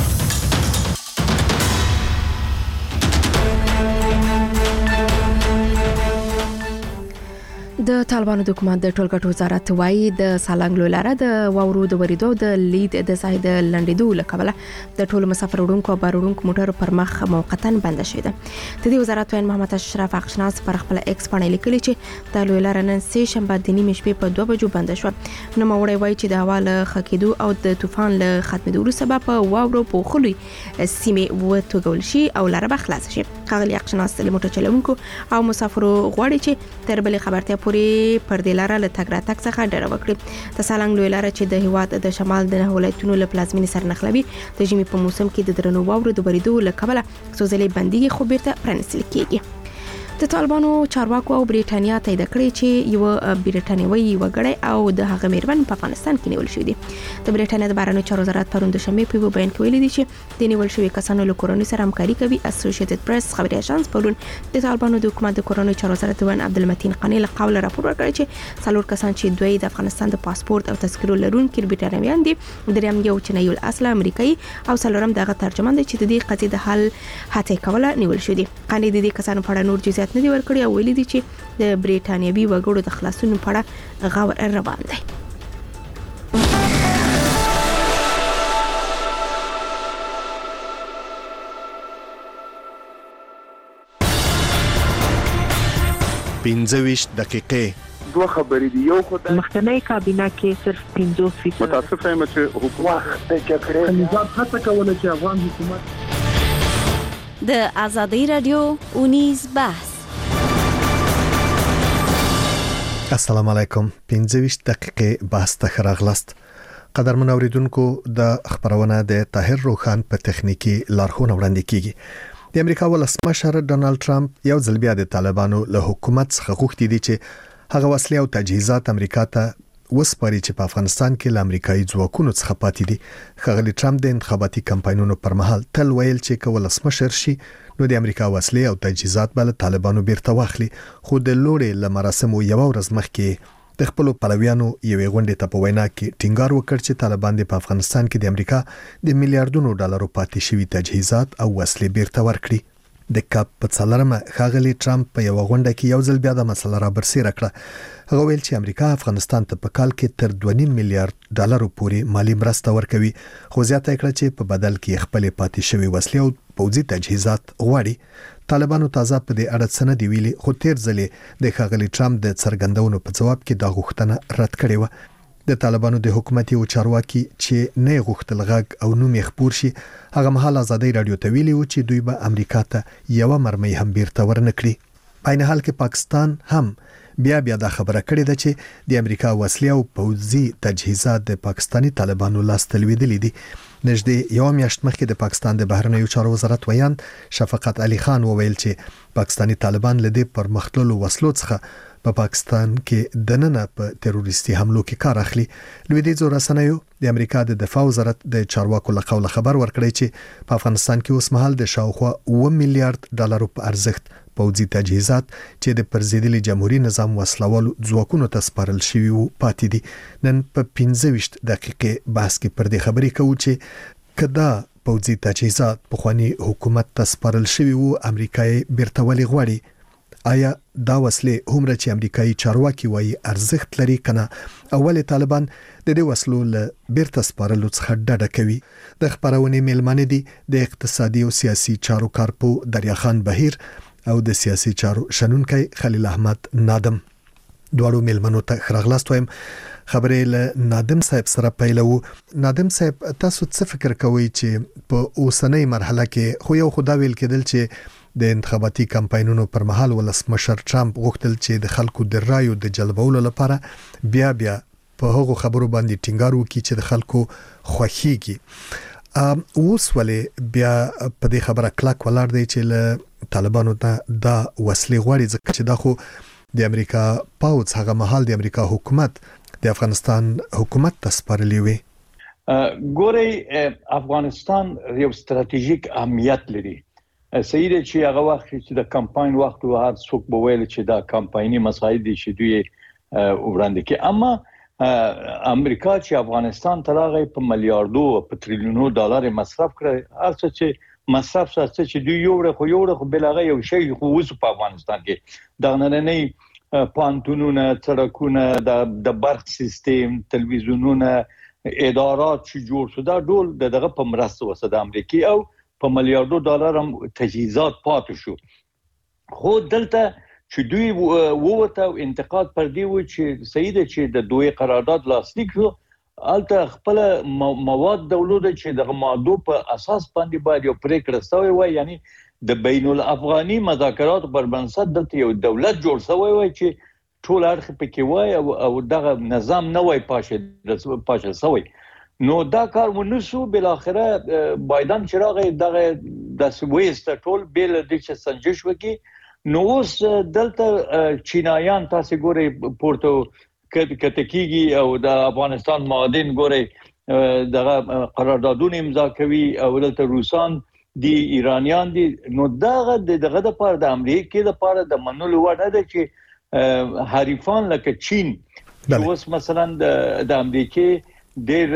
Speaker 1: د طالبانو د حکومت د ټولګټو وزارت وایي د سالنګ لاره د واورو د وریدو د لید د ځای د لنډېدو لکبله د ټولو مسافر وړونکو او بار وړونکو موټرو پر مخ موقتا بند شوې ده. د دې وزارت وین محمد اشرف اقشناس پر خپل ایکس باندې لیکلي چې د لاره نن سه شنبه د نیمې شپې په 2 بجو بند شو. نو موړی وایي چې د هوا له خکېدو او د طوفان له ختمېدو وروسته په واورو په خولي سیمې وټوګول شي او لاره به خلاص شي. ښاغلي اقشناس د موټر چلوونکو او مسافرو غواړي چې تر بلې خبرتیا پورې پر دې لاره له تګ راتګ څخه ډډه وکړي. د سالنګ لوی لاره چې د هیواد د شمال د ولایتونو له پلازمینې سره نښلوي د ژمي په موسم کې د درنو واورو د وریدو له کبله څو ځلې بندېږي خو بیرته پرانیستل کېږي. د طالبانو چارواکو او بریټانیا تایید کړی چې یو بریټانیوي وګړی او د هغه میرمن په افغانستان کې نیول شوی دی. د بریټانیا د بهرنیو چارو وزارت پرون د شنبې په بیان کې ویلي دی چې د نیول شوی کسانو له کورنۍ سره همکاري کوي. اسوسییټډ پریس خبري اژانس پرون د طالبانو د حکومت د کورنیو چارو وزارت وان عبدالمتین قانی له قوله راپور ورکړی چې څلور کسان چې دوی د افغانستان د پاسپورت او تذکرو لرونکي بریټانویان دي، دریم یو چینایي الاصل امریکایي او څلورم دغه ترجمان دی چې د دې قضیې د حل هڅه کوله نیول شوی دی. قانی د دې کسانو په اړه نور جزئیات نه دی ورکړي او ویلي دي چې د بریټانیوي وګړو د خلاصون په اړه غور روان دی.
Speaker 25: پنځه دقیقې
Speaker 2: دوه خبرې دي. یو خو د
Speaker 5: مخکنی کابینه کې صرف 50%
Speaker 2: متاسف یم چې حکومت د جګړې نظام هڅه کوله چې افغان حکومت
Speaker 6: د ازادي رادیو اونیز بحث.
Speaker 11: السلام علیکم. 15 دقیقې بحث ته راغلاست. قدرمن اوریدونکو، د خبرونه د طاهر روخان په تخنیکی لارښوونه وړاندې کیږي. د امریکا ولسمشر ډونالد ټرمپ یو ځل بیا د طالبانو له حکومت څخه غوښتي دي چې هغه وسلې او تجهیزات امریکا ته وسپاري چې په افغانستان کې له امریکایي ځواکونو څخه پاتې دي. ښاغلي ټرمپ د انتخاباتي کمپاینونو پر مهال تل ویل چې که ولسمشر شي نو د امریکا وسلې او تجهیزات به له طالبانو بیرته واخلي. خو د لوړې له مراسمو یو ورځ مخکې د خپل پلویانو یوې غونډې ته په وینا کې ټینګار وکړ چې طالبان په افغانستان کې د امریکا د میلیارډونو ډالرو پاتې شوي تجهیزات او وسلې بیرته ورکړي. د کاپ په څلورمه ښاغلي ټرمپ په یو غونډه کې یو ځل بیا د مسله را برسېره کړه. هغه ویل چې امریکا افغانستان ته په کال کې تر 2.5 میلیارډ ډالرو پورې مالی مرسته ورکوي، خو زیاته کړه چې په بدل کې خپل پاتې شوي وسلې او پوځي تجهیزات غواړي. طالبانو تازه په دې اړه څه نه دی ویلي، خو تیر ځلې د ښاغلي ټرمپ د څرګندونو په جواب کې دا غوښتنه رد کړې و. د طالبانو د حکومتي او چارواکي چې نه غوښتل غږ او نوم یې خپور شي، هغه مهال ازادي رادیو ته ویلي و چې دوی به امریکا ته یو مرمۍ هم بیرته ورنکړي. په عین حال کې پاکستان هم بیا دا خبره کړې ده چې د امریکا وسلې او پوځي تجهیزات د پاکستانی طالبانو لاس ته لوېدلي دي. نږدې یو میاشت مخکې د پاکستان د بهرنیو چارو وزارت ویان شفقت علي خان وویل چې پاکستانی طالبان له دې پرمختللو وسلو څخه په پاکستان کې د نن په تروریستي حملو کې کار اخلي. لویدیځو رسنیو د امریکا د دفاع وزارت د چارواکو له قوله خبر ورکړی چې په افغانستان کې اوس مهال د شاوخوا 1 میلیارډ ډالرو په ارزښت پوځي تجهیزات چې د پرزیدلي جمهوریت نظام وسلوالو ځواکونو ته سپارل شوي وو پاتې دي. نن په 15 دقیقې بحث کې پر دې خبرې کوو چې کدا پوځي تجهیزات په خواني حکومت ته سپارل شوي وو، امریکای بیرته ولې غواړي؟ آیا دا وسلې هومره چې امریکایي چارواکي وایي ارزښت لري کنه؟ اول طالبان د دې وسلو له بیرته سپارلو څخه ډډه کوي. د خبرونې میلمانه دي د اقتصادي او سیاسي چارو کارپو دریاخان بهیر او د سیاسي چارو شنونکي خلیل احمد نادم. دواړو میلمنو ته خراغلاست وایم. خبرې له نادم صاحب سره پیلو. نادم صاحب، تاسو څه فکر کوئ چې په اوسنۍ مرحله کې خو یو خدا ویل کېدل چې د انتخاباتي کمپاینونو پر مهال ولسمشر ټرمپ غوښتل چې د خلکو د رایو د جلبولو لپاره بیا په هغو خبرو باندې ټینګار وکړي چې د خلکو خوښیږي. اوس ولې بیا په دې خبره کلک ولاړ دی چې له طالبانو ته دا وسلې غواړي، ځکه چې دا خو د امریکا پاوځ هغه مهال د امریکا حکومت د افغانستان حکومت ته سپارلې وي.
Speaker 9: ګوري افغانستان یو ستراتیژیک اهمیت لري
Speaker 3: صحیح دی چې هغه وخت چې د کمپاین وخت او هر څوک به ویل چې دا کمپایني مسایل دي چې دوی وړاندې کوي اما امریکا چې افغانستان ته راغی په میلیارډو په تریلیونو ډالر مصرف کړ هر څه چې مصرف سره چې دوی یو خو بلغه یو شی خو وځ په افغانستان کې د نننۍ پانتونونه سړکونه د برق سیستم تلویزیونونه ادارات چې جوړ شو دا ډول دغه په مرسته وسه د امریکای او په میلیارډو ډالر هم تجهیزات پاتې شو خو دلته چې دوی ووته انتقاد پر دی و چې سید چې د دوی قرارداد لاسلیک شو الته خپل مواد دولت چې د ماده په اساس باندې باید یو پریکړه شوی وای یعنی د بین الافغاني مذاکرات پر بنسټ دلته یو دولت جوړ شوی وای چې ټول اړخ پکې وای او دغه نظام نه وای پاشه شوی نو دا کار ونسو بل اخره بایدن چراغ دغه د سويست ټول بل د چې سنجش وکي نو اوس دلته چینایان تاسو ګوري پورتو کتکیږي او د افغانستان معادن ګوري دغه قراردادونه امضا کوي او دلته روسان دي ایرانیان دي نو دغه د پاره د امریکا د پاره د منلو وړ ده چې حریفان لکه چین اوس مثلا د امریکا ډېر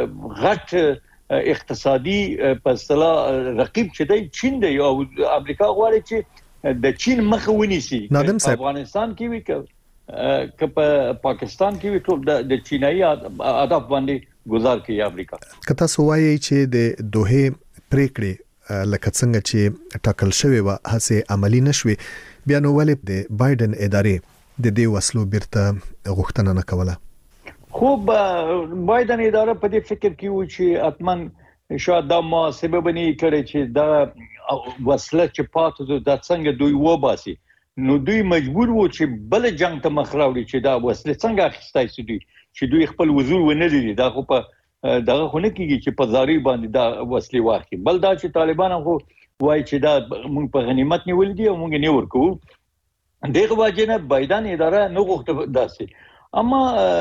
Speaker 3: غټ اقتصادي په اصطلاح رقیب چې دی چین دی او امریکا غواړي چې د چین مخه ونیسي افغانستان کې وي که په پاکستان کې ټول د چینایي هدف باندې گزار کوي امریکا
Speaker 11: کته سوایي چې د دوه پریکړې لکه څنګه چې ټاکل شوی و هڅه عملی نشوي بیا نو ولې د بایدن ادارې د دې وسلو بیرته غوښتنه نه کوله
Speaker 3: خو بایدن اداره په دې فکر کې و چې اتمن شاید دا محاسبه بني کړي چې دا وسله چې پاتې د څنګه دوی وباسي نو دوی مجبور وو چې بل جنگ ته مخ راوړي چې دا وسله څنګه اخیستای شي چې دوی خپل وزور ونه لري دا خو په دغه خونه کېږي چې په زاري باندې دا وسله واخلي بل دا چې طالبان هم وایي چې دا موږ په غنیمت نیول دي او موږ نه ورکو دغه واجنه بایدن اداره نه غوښته داسې اما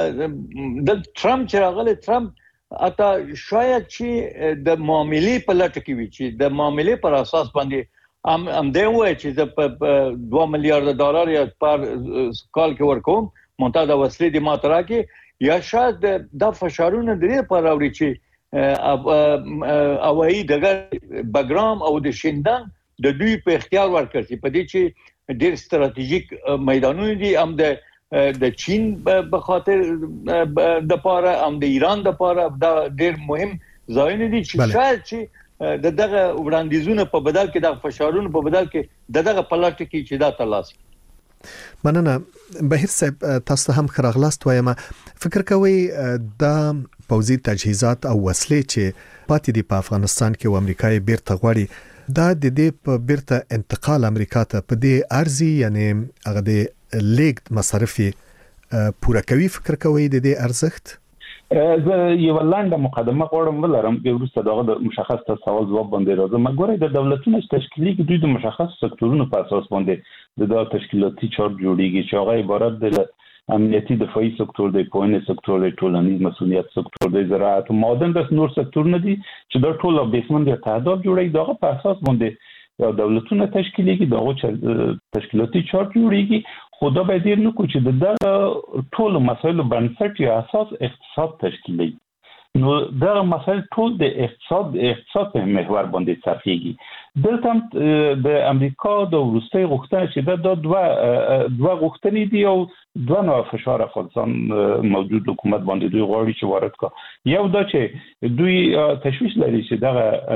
Speaker 3: د ټرمپ چې راغله ټرمپ اته شاید چې د معاملې په لټه کې وي چې د معاملې پر اساس باندې ام دی وای چې په 2 میلیارډ ډالر یا پر کال کې ورکوم مونږ دا وسلې د ماترا کې یا شاید د فشارونه درې پر راوړي چې اوایي دغه بګرام او د شیندان د دوی په اختیار ورکړي په دې چې ډېر ستراتیژیک میدانونه دي هم د چین په خاطر د پاره هم د ایران د پاره دا ډېر مهم ځایونه دي چې شاید چې دغه وړاندیزونه په بدل کې د فشارونو په بدل کې دغه پلاټ کې چې دا ترلاسه
Speaker 11: مننه بهیر صاحب تاسو هم خراغلاست وایم فکر کوي دا پوځي تجهیزات او وسلې چې پاتې دي په افغانستان کې او امریکای بیرته غواړي دا د دې په بیرته انتقال امریکا ته په دې ارزي یعنی هغه د لیګ مصرفي پوره کوي فکر کوي د دې ارزښت
Speaker 29: زه یو لاندې مقدمه غواړم ولرم چې وروسته دغه مشخص سوال جواب باندې راځم مګورې د دولتونو تشکیلي کې دوی د مشخص سکتورونو په اساس باندې د تشکیلاتي چارت جوړیږي چې هغه عبارت د امنیتي دفاعي سکتور د پوهنې سکتور د ټولنیز مسؤلیت سکتور د زراعت او معدن د نور سکتورونه دي چې دا ټول به اسمن د تعهد جوړي دغه په اساس باندې دولتونو تشکیلي کې دغه تشکیلاتي چارت جوړیږي خدا به دې نو کو چې د ټول مسایلو بنسټ یا اساس اقتصاد تشکیلي نو دا مسایل ټول د اقتصاد په محور باندې صرفيږي دلته د امریکا د روسي غوښتنه چې دا دوه غوښتنې دي او دوه نوع فشار افغانستان موجود حکومت باندې دوی غواړي چې وارد کړي یو دا چې دوی تشویش لري چې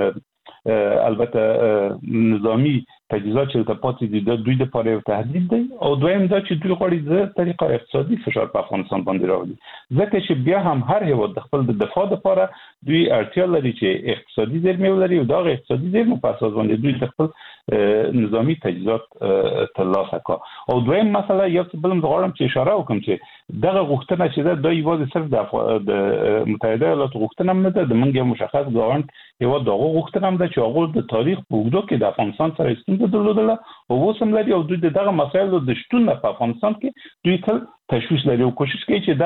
Speaker 29: دا البته نظامی تجهیزات چې د پاتې دي د دوی د پاره یو تهدید دی او دویم دا چې دوی غواړي د طریقه اقتصادي فشار په افغانستان باندې راوړي ځکه چې بیا هم هر هیواد د خپل د دفاع لپاره دوی اړتیا لري چې اقتصادي زیرمې ولري او دا اقتصادي زیرمې په اساس باندې دوی د خپل نظامی تجهیزات ترلاسه کړي او دویم مسله یو څه بلم غواړم چې اشاره وکم چې دغه غوښتنه چې د یوازې صرف د متحده ایالاتو غوښتنه نه ده د منګه مشخص ګاونډ یو دغه غوښتنه هم ده چې هغه د تاریخ په اوږدو کې د افغانستان سره ستونزې درلودله او اوس هم لري او دوی دغه مسایل د شتون په افغانستان کې دوی تل تشویش لري او کوشش کوي چې دغه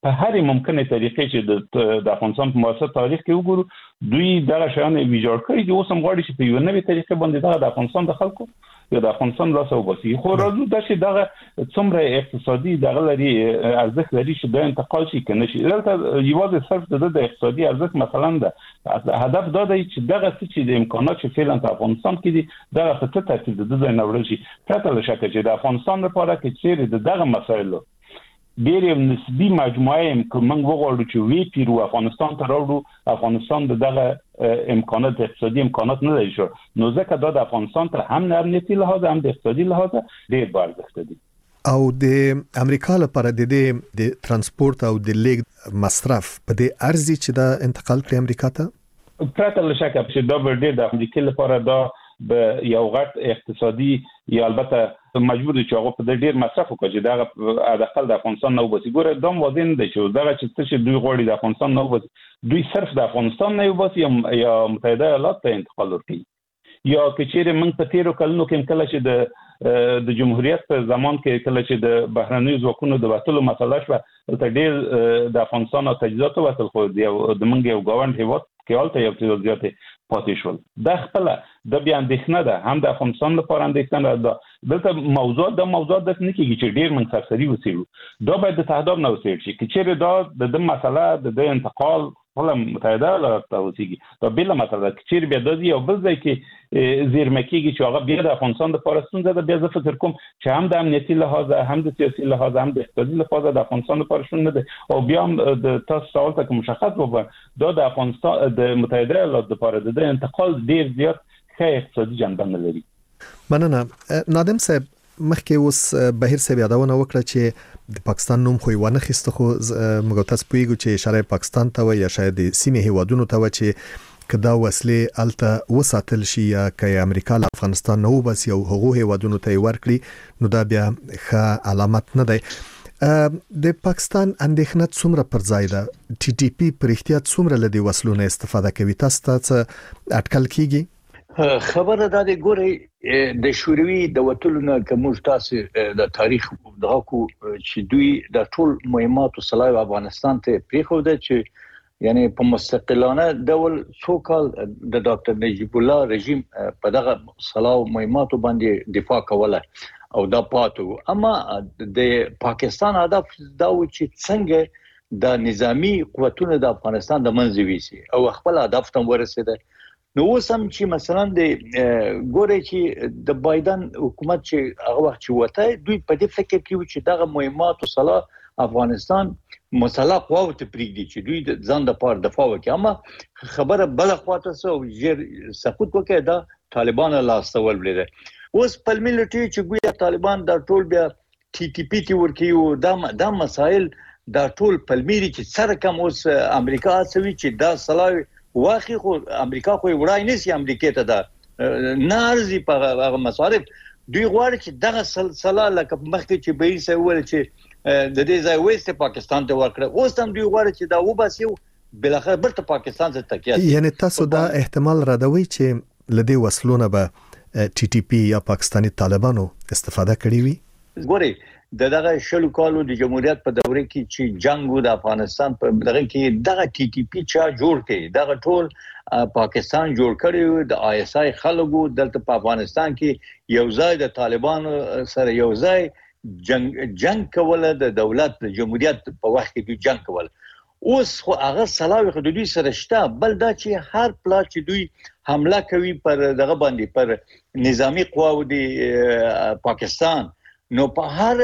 Speaker 29: په هر ممکنه طریقې چې د افغانستان په معاصر تاریخ کې وګورو دوی دغه شیان ویجاړ کړي دي. اوس هم غواړي چې په یو نوې طریقې باندې د افغانستان د خلکو یا د افغانستان لاس وباسي. خو راځو د چې دغه څومره اقتصادي دغه لري ارزښت لري چې د انتقال شي کنه شي. دلته یوازې صرف د اقتصادي ارزښت مثلا د هدف دا دی چې دغه چې د امکانات چې فعلا په افغانستان کې دي دغه په څه ترتیب د ځای نه وړل شي. پرته له شکه چې د افغانستان لپاره کې چیرې دغه مسایلو ډېر نسبی مجموعه موږ وغواړو چې وی پیرو افغانستان ته راوړو، افغانستان دغه امکانات اقتصادي امکانات نه لري شو، نو ځکه دا د افغانستان تر هم امنیتي لحاظ هم د اقتصادي لحاظ ډېر بارځخته دي.
Speaker 11: او د امریکا لپاره د ترانسپورت او د لیګ مصرف په دې ارزي چې دا انتقال کړي امریکا ته؟
Speaker 29: پرته له شکه چې دا ډېر د امریکا لپاره دا به یو غټ اقتصادي یا البته مجبور دي چې هغه په ډېر مصرف وکړي چې دا داخل د افغانستان نه وباسي. ګوره دا موازن دي چې دا چې دوی غواړي د افغانستان نه وباسي، دوی صرف د افغانستان نه وباسي یا متحده ایالات ته انتقال ورکړي. یا کچېره موږ په تیرو کلونو کې کله چې د جمهوریت په زمان کې کله چې د بهرنیو ځواکونو د وټلو مسله شوه ته ډېر د افغانستان او تجهیزات وټل خو د موږ یو ګاونډ هیواد کې حالت یو څه زیاتې پاتې شول. دا خپل د بیا اندېښنه ده، هم د افغانستان لپاره اندېښنه ده. دلته موضوعات د نه کېږي چې ډېر موږ سرسري وڅېړو، دا باید د تهداب نه وڅېړل شي. که چېرې دا د مسله د انتقال خپل متحده ایالات ته وڅېږي دا بله مسله ده. که چېرې بیا داسې یو بل ځای کې زیرمه کېږي چې هغه بیا د افغانستان لپاره ستونزه ده، بیا زه فکر کوم چې هم د امنیتي لحاظه هم د سیاسي لحاظه هم د اقتصادي لحاظه د افغانستان لپاره شون نه ده. او بیا هم د تاسو سوال ته مشخص وګورم دا د افغانستان د متحده ایالات لپاره د انتقال ډېر زیات ښه اقتصادي جنبه نه لري.
Speaker 11: مننه. نادم صاحب مخکې اوس بهیر صاحب یادونه وکړه چې د پاکستان نوم خو ونه خسته، خو موږ تاسو پوهیږو چې اشاره پاکستان ته وي یا شاید د سیمې هیوادونو ته و چې کدا وسلې الته وساتل شي یا که امریکا له افغانستان نه وباسي او هغه هیوادونو ته ورکړي نو دا بیا ښه علامت نه دی. د پاکستان اندېښنه څومره پر ځای ده؟ ټي ټي پی پر احتیاط څومره له دې وسلو نه استفاده کوي؟ تاسو ته اټکل کیږي؟
Speaker 3: خبره دا دی ګوري د شوروي د وټلو نه کوم تاسو د تاریخ دغه کو چې دوی د ټول مهمات او صلاح افغانستان ته پریخوده چې یعنی په مستقلانه ډول څوکال د ډاکټر نجیب الله رژیم په دغه صلاح او مهمات باندې دفاع کوله او دا پاتو. اما د پاکستان هدف دا و چې څنګه د نظامی قوتونو د افغانستان د منځ ویسي او خپل هدف ته ورسېده. نو اوس هم چې مثلا د ګوري چې د بایدن حکومت چې هغه وخت چې وته دوی په دې فکر کې چې دغه مهمات او صلاح افغانستان مسلح قوت پریږدي چې دوی د ځان د پاره دفاع وکړي. اما خبره بل خواته سو ژر سقوط وکړه دا طالبان لا استول بلیده. اوس په ملټي چې ګویا طالبان دا ټول بیا ټي ټي پی تی ورکیو دا مسائل دا ټول پلمیري چې سره کوم اوس امریکا سوي چې دا صلاح واخی خو امریکا خو وړای نسی امریکا ته دا نارزي په هغه مصارف دوی غواړي چې دغه سلسله لکه مخکې چې به یې سوال چې د دې ځای وېست پاکستان ته ورکړه، اوس هم دوی غواړي چې دا وباسي بلخره برته پاکستان ته تکیه.
Speaker 11: یعنی تاسو دا احتمال راډوي چې لدی وسلونه به ټي ټي پی یا پاکستانی طالبانو استفاده کړي وي؟
Speaker 3: ګوري دغه شلو کالو د جمهوریت په دوره کې چې جنگ د افغانستان په دغه کې دغه ټي ټي پی چا جوړ کړي، دغه ټول پاکستان جوړ کړي د آی اس آی خلکو دلته په افغانستان کې یو ځای د طالبانو سره یو ځای جنگ کوله د دولت د جمهوریت په وخت کې جنگ کوله. اوس خو هغه سلاوي حدودي سره شته، بل دا چې هر پلا چې دوی حمله کوي پر دغه باندې پر نظامی قواو د پاکستان نو په هر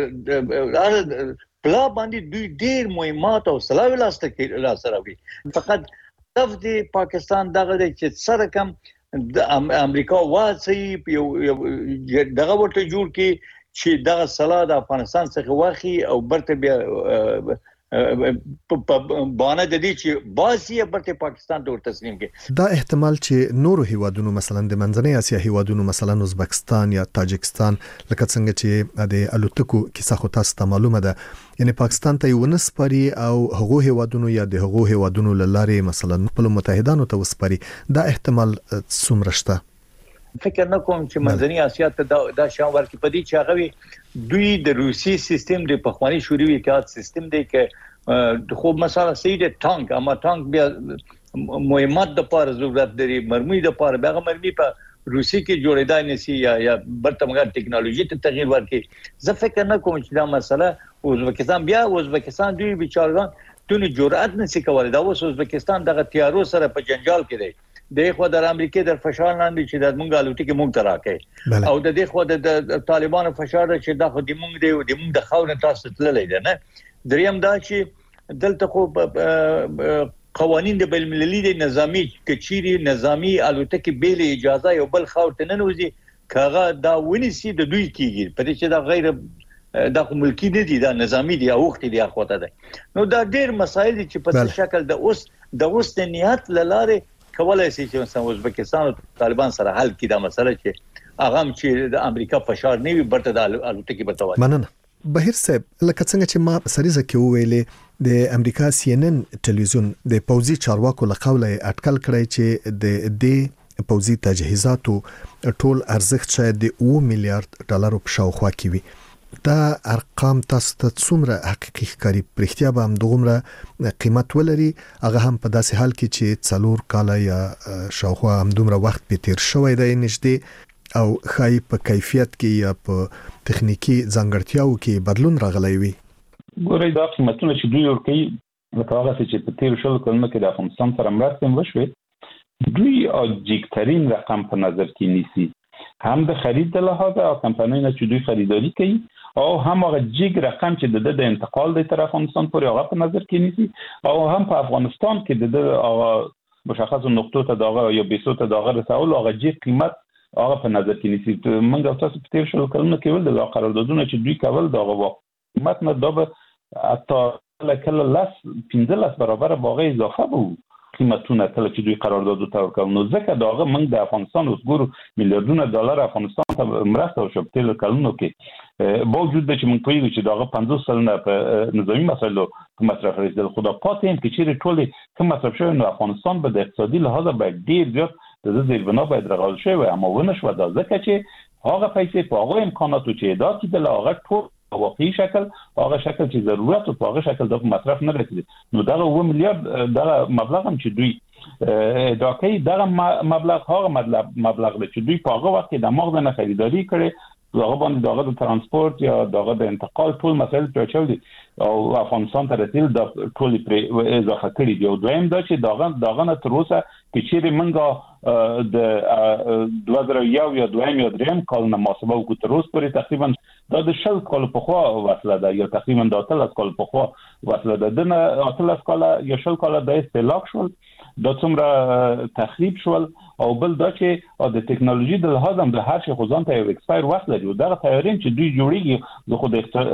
Speaker 3: پلا باندې دوی ډیر مهمات او سلاوي لاسته راوي. فقط هدف د پاکستان دغه چې سره کم د امریکا واڅي دغه ورته جوړ کی چې دغه سلا د افغانستان څخه واخی او برته بیا باندې د دې چې باسي برته پاکستان ته تسلیم کړي.
Speaker 11: دا احتمال چې نورو هیوادونو مثلا د منځنۍ اسیا هیوادونو مثلا ازبکستان یا تاجکستان لکه څنګه چې د الوتکو کیسه خو تاسو ته معلومه ده، یعنی پاکستان ته یو نسپاري او هغه هیوادونو یا د هغه هیوادونو لاره مثلا خپل متحدانو ته وسپاري، دا احتمال څومره شته؟
Speaker 3: فکر نه کوم چې منځنۍ اسیا ته دا شان ورکړي. په دې چې هغه دوی د روسي سیستم د پخوانی شوروي اتحاد سیستم دی کې خو مثلا سید تانک اما تانک بیا مهمات د پاره ضرورت لري مرمۍ د پاره بیا مرمۍ په روسي کې جوړېدای نسی یا برتمګر ټکنالوژي ته تغییر ورکړي زه فکر نه کوم چې دا مسله ازبکستان دوی بیچارهان دونه جرأت نسی کولای دا اوس ازبکستان دغه تیارو سره په جنجال کې دی د خو د امریکای د فشار لاندې چې د مونږ الوتکې مونږ تراکې او د دې خو د طالبانو فشار چې دا خو د مونږ دی د مونږ د خاور تاسو تللې ده نه دریم دا چې دلته خو قوانين د بین المللي د نظامی کچيري نظامی الوتکې بیل اجازه یو بل خاور ته نه نوځي کاغه دا ونیسي د دوی کیږي په دې چې دا غیر دا ملکی نه دي دا نظامی دي او وخت دي اخوته ده نو دا ډیر مسایل چې په شکل د اوس د نیت لاره کولای شي چې ازبکستان او طالبان سره حل کړي دا مسله چې هغه چې د امریکا فشار نه وي برته د الوتکې بتوي
Speaker 11: مننه بهیر صاحب لکه څنګه چې ما سریزه کې ویلې د امریکا CNN ټلویزیون د پوزي چارواکو لقوله اټکل کړی چې د دې پوزي تجهیزاتو ټول ارزښت شاید د 2 میلیارډ ډالر په شاوخوا کې وي دا ارقام تاسو ته څومره حقيقي ښکاري پرختیا به هم دومره قیمت ولري هغه هم په داسې حال کې چې 4 کال یا شاوخوا هم دومره وخت به تیر شوی دی نږدې او خای په کیفیت کې یا په تخنیکی ځانګړتیاو کې بدلون راغلی وي
Speaker 29: ګورئ دا قیمتونه چې دوی ورکوي لکه هغه چې په تیر شل کلونو کې د افغانستان سره مرسته وشوه دوی اجیکترین رقم په نظر کې نیسي هم د خرید له لحاظه او کمپنیونه چې دوی خریداري کوي او هم هغه جیګ رقم چې د انتقال د طرف افغانستان پورې هغه په نظر کې نیسي او هم په افغانستان کې د هغه مشخص نقطو ته دغه یا بیسو ته دغه رسول هغه جیګ قیمت هغه په نظر کې نیسي موږ تاسو په تیر شل کلونو کې ول د قراردادونو چې دوی کول دغه قیمت نه دغه حتی کله لاس 15 برابر باغ اضافه وو قیمتونه کله چې دوی قرارداد ورکول نو ځکه داغه موږ د افغانستان اوسګورو میلیارډونه ډالر افغانستان ته مرسته وشو په تیر کلونو کې باوجود د چې موږ پوهیږو چې داغه 50 سلنه په نظامی مسایلو په مصرف رسیدل خو دا پاتې هم کې چې ټول کوم مصرف شوی نو افغانستان به د اقتصادي لحاظ باید ډیر زیات د زیربنا باید رغول شي اما ونه شو دا ځکه چې هغه پیسې په هغه امکاناتو چې ادا کیدل هغه ټول واقعي شکل هغه شکل چې ضرورت او هغه شکل د مصرف نه رسیدي نو دا 2 میلیارډ دا مبلغ هم چې دوی دا کوي دا مبلغ هغه مبلغ چې دوی په هغه وخت د مغز نه خریداري کړي هغه باندې دغه د ترانسپورت یا دغه د انتقال ټول مسایل پیچل دي او افغانستان ته رسیدل د ټول پر اضافه کړي دی او دویم دا چې دغه نه تر اوسه چې چیرې منګه د 2001 یا دویم یا دریم کال نه محاسبه وکړو تر اوسه پورې تقریبا دا د شل کال په خوا وصله ده یا تقریبا د 13 کال په خوا وصله ده د 13 کال یا شل کال د استهلاک شول د څومره تخریب شول او بل دا چې د ټکنالوژي د لحاظ هم د هر شي خو ځان ته یو ایکسپایر وخت لري دا تیارین چې دوی جوړیږي د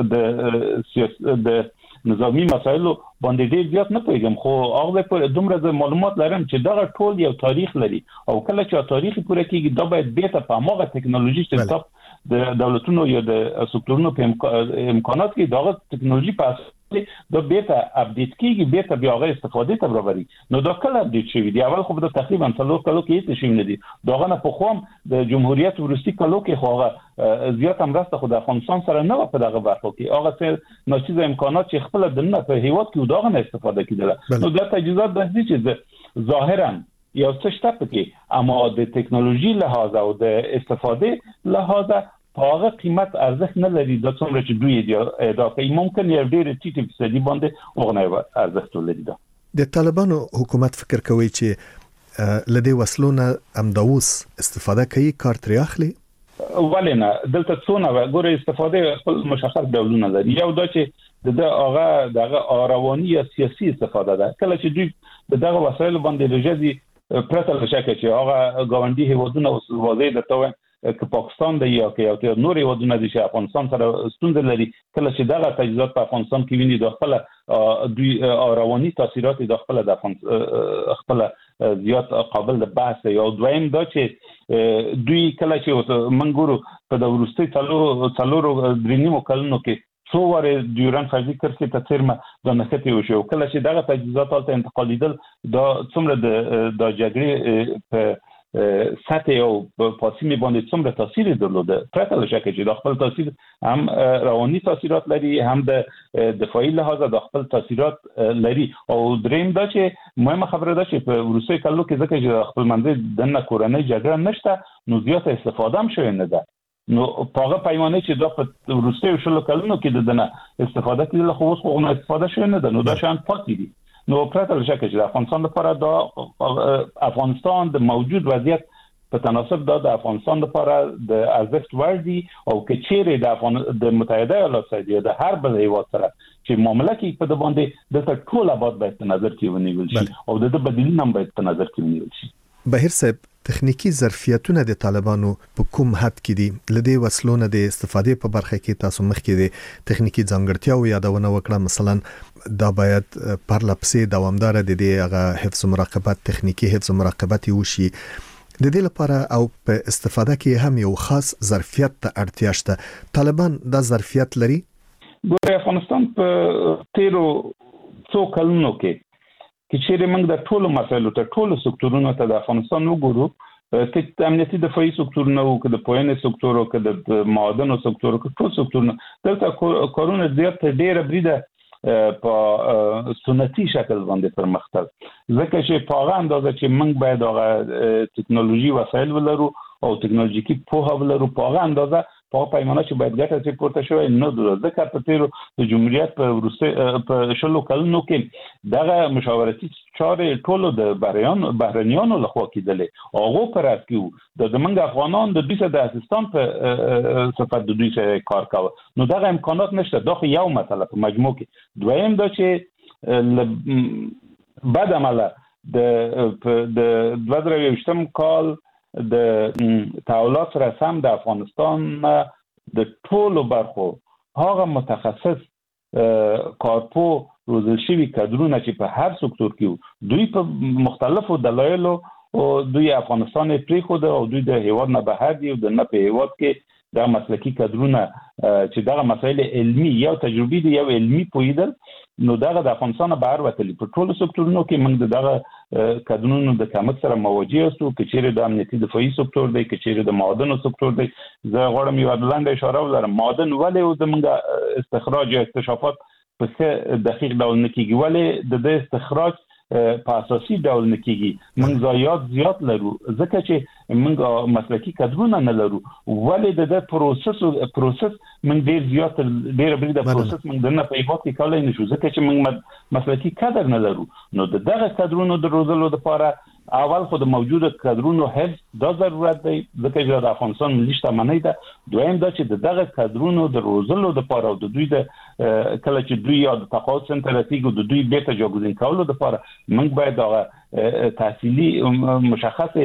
Speaker 29: خود د نظامی مسایلو باندې ډیر زیات نه پیژم خو هغه پر دومره معلومات لرم چې دا ټول یو تاریخ لري او کله چې تاریخ پوره کیږي دا باید به ته په هغه ټکنالوژي چې تاسو د دولتونو یا د سکتورونو په امکانات کې دا ټکنالوژي په دا بیت اپډیټ کیږي بیت بیا غیر استفاده ته برابري نو دا کله اپډیټ شوی دی اول خو د تقریبا 3 کلو کې هیڅ شي نه دي داغه نه په خوم د جمهوریت ورستی کلو کې خوغه زیات امرسته خو د افغانستان سره نه په دغه برخه کې هغه څه ناچیز امکانات چې خپل د نه په هیواد کې داغه نه استفاده کیدل نو دا تجهیزات د دې چې ظاهرا یو څه شته پکې اما د ټکنالوژي لحاظ او د استفاده لحاظ هغه قیمت ارزښت نه لري د څومره چې دوی ادا کوي ممکن یو ډیر ټیټ فیصدي باندې وغنه ارزښت ولري
Speaker 11: د طالبانو حکومت فکر کوي چې لدی وسلونه امداوس استفاده کوي کار تر اخلي
Speaker 29: ولنه دلته څونه غوړي استفاده خپل مشخص ډولونه لري یو دا چې دغه رواني یا سیاسي استفاده ده کله چې دوی دغه وسایل باندې رجزي پرته لشکه چې هغه ګاونډي هیوادونه واضح ده ته که پاکستان دی یا که نور هیوادونه دي چې افغانستان سره ستونزه لري کله چې دغه تجهیزات په افغانستان کې ویني داخله دوی رواني تاثیرات داخله د خپل زیات قابل د بحث یا دویم دا چې دوی کله چې منګورو په د ورستي څلورو درینیمو کلونو کې څو واره دیوران فایزي کرسي ته ترمه د نخته وشو کله چې دغه تجهیزات ته انتقالیدل دا څومره د جګړې په سطح او پاسیمه باندې څومره تاثیر درلوده پرته له شکه چې د خپل تاثیر هم رواني تاثیرات لري هم د دفاعي لحاظ د خپل تاثیرات لري او دریم دا چې مهمه خبره ده چې په روسي کلو کې ځکه چې خپل منځ د کورنۍ جګړه نشته نو زیات استفاده هم شوی نه ده نو پاغه پیمانه چې دا په روسي شلو کلونو کې دنه استفاده کړي خو اوس خو استفاده شوی نه ده نو دا شان پاتې دي نو پرته له شکه چې د افغانستان لپاره دا افغانستان د موجود وضعیت په تناسب د افغانستان لپاره د ارزښت وړ دي او که چیرې د متحده ایالات سره د هر بل هیواد سره چې معامله کې په باندې د ټول آباد باید په نظر کې ونیول شي او د بدیلون هم باید په نظر کې ونیول شي.
Speaker 11: بهیر صاحب تخنیکی ظرفیتونه د طالبانو په کوم حد کې دي لدې وسلونه د استفادې په برخه کې تاسو مخکې د تخنیکی ځانګړتیاو یادونه وکړه مثلا دا باید پرلپسې دوامدار د دې هغه حفظ مراقبت تخنیکی حفظ مراقبت وشي د دې لپاره او په استفاده کې هم یو خاص ظرفیت ته اړتیا شته طالبان دا ظرفیت لري
Speaker 29: ګوره افغانستان په تیرو څو کلونو کې چې موږ د ټولو مسایلو ته ټولو سکتورونو ته د افغانستان وګورو چې د امنیتي دفاعي سکتورونو او د پوهنې سکتور او د معادنو سکتور او ټول سکتورونو دلته کارونه زیات ډیره بریده په سنتي شکل باندې پرمختګ ځکه چې په هغه اندازه چې موږ باید هغه ټکنالوژي وسایل ولرو او ټکنالوژیکي پوهه ولرو په هغه اندازه په پیمانه چې باید ګټه چې پورته شوی نه ده ځکه په تیرو د جمهوریت په شلو کلونو کې دغه مشاورتي چارې ټولو د بهرنیانو لخوا کېدلې هغه پر اسکیو د منګ افغانان د 20 د اسستان په صفات د دوی سره کار کاوه نو دغه امکانات نشته دا خو یو مسله په مجموع کې دویم دا چې بعد عمله د 2023 کال د تحولات سره سم د افغانستان د ټولو برخو هغه متخصص کارپو روزل شوی کادرونه چې په هر سکتور کې دوی په مختلفو دلایلو او دوی افغانستان پریخوده او دوی د هیواد نه بهر دي او د نه په هیواد کې دا مسلکی کادرونه چې دا مسایل علمي یا تجربي دي یا علمي پویدل نو دا د افغانستان بهر وتلی په ټولو سکتورونو کې موږ دغه کادرونو د کمښت سره مواجه اوسو چې چیرې د امنیتي دفاعي سکتور دی چې چیرې د معادنو سکتور دی زه غواړم یو لاندې اشاره ولرم معادن ولې او زموږ استخراج او اکتشافات په څه دقیق ډول نه کیږي ولې د استخراج په اساسي ډول نه کیږي موږ ضایعات زیات لرو ځکه چې موږ مسلکی کادرونه نه لرو ولې د پروسس موږ ډیر زیات ډیر بل د پروسس موږ نه په هیواد کې کولای نشو ځکه چې موږ مسلکی کادر نه لرو نو دغه کادرونو د روزلو لپاره اول خو د موجوده کادرونو حفظ دا ضرورت دی ځکه چې د افغانستان ملي شتمنۍ ده دویم دا چې دغه کادرونو د روزلو لپاره او د دوی د کله چې دوی یا د تقاعد سنتراتیک او د دوی بیرته جاګوزین کولو لپاره موږ باید هغه تحصیلي مشخص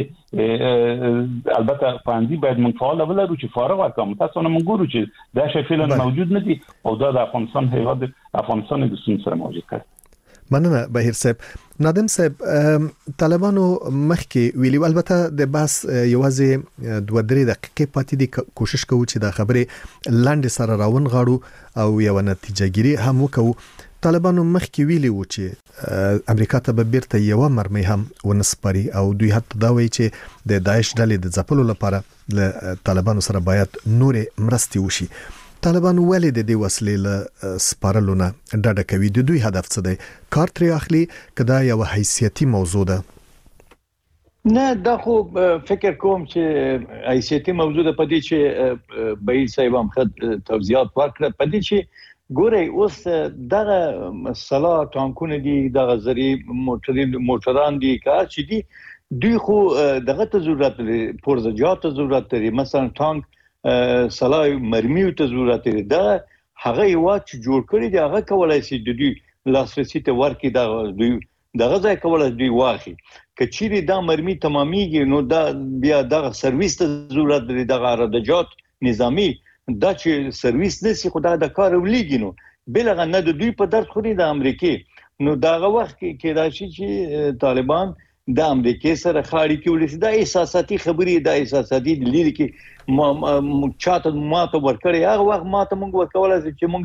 Speaker 29: البته فاندي باید موږ فعال ولرو چې فارغ وکړو تاسو نه موږ ګورو چې دا شی فعلا موجود نه دي او دا د افغانستان هیواد افغانستان د سن سره موجود کړي.
Speaker 11: مننه بهیر صاحب. نادم صاحب طالبانو مخکې ویلي البته د بحث یوازې 2-3 دقیقې پاتې دي کوشش کوو چې دا خبره لاندې سره راون غاړو او یو نتیجه ګیری هم وکړو. طالبانو مخکې ویلي و چې امریکا ته به بیرته یو مرمۍ هم ونسپاري او دوی حتی دا وایي چې د داعش ډلې د ځپلو لپاره له طالبانو سره باید نور مرستې وشي. طالبان ولې د دې وسلې له سپارلو نه ډډه کوي د دوی هدف څه دی کار ترې اخلي کدا یو حیثیتي موضوع ده
Speaker 3: نه دا خو فکر کوم چې حیثیتي موضوع ده پدې چې بهیر صاحب هم خد توضیحات ورکړه پدې چې ګوري اوس دغه مسله ټانکونه دي دغه زری موټران دي کار چې دي دوی خو دغه ته ضرورت لري پرزجات ته ضرورت لري مثلا ټانک سلای مرمیو ته ضرورت لري دا هغه یو چې جوړ کړی دی هغه کولای شي د دوی لاسرسي ته ورکړي دا دوی دغه ځای کولای دوی واخی کچېری دا مرمی تماميږي نو دا بیا دغه سرویس ته ضرورت لري دغه ردجات نظامی دا چې سرویس نسی خو دا کار ولېږي نو بلغه نه د دوی په درد خوري د امریکای نو دغه وخت کې دا شي چې طالبان د امریکای سره خاړي کې ولې دا احساساتي خبرې د احساساتي لري کې چاته ماته ورکړي هغه وخت ماته موږ ورکول چې موږ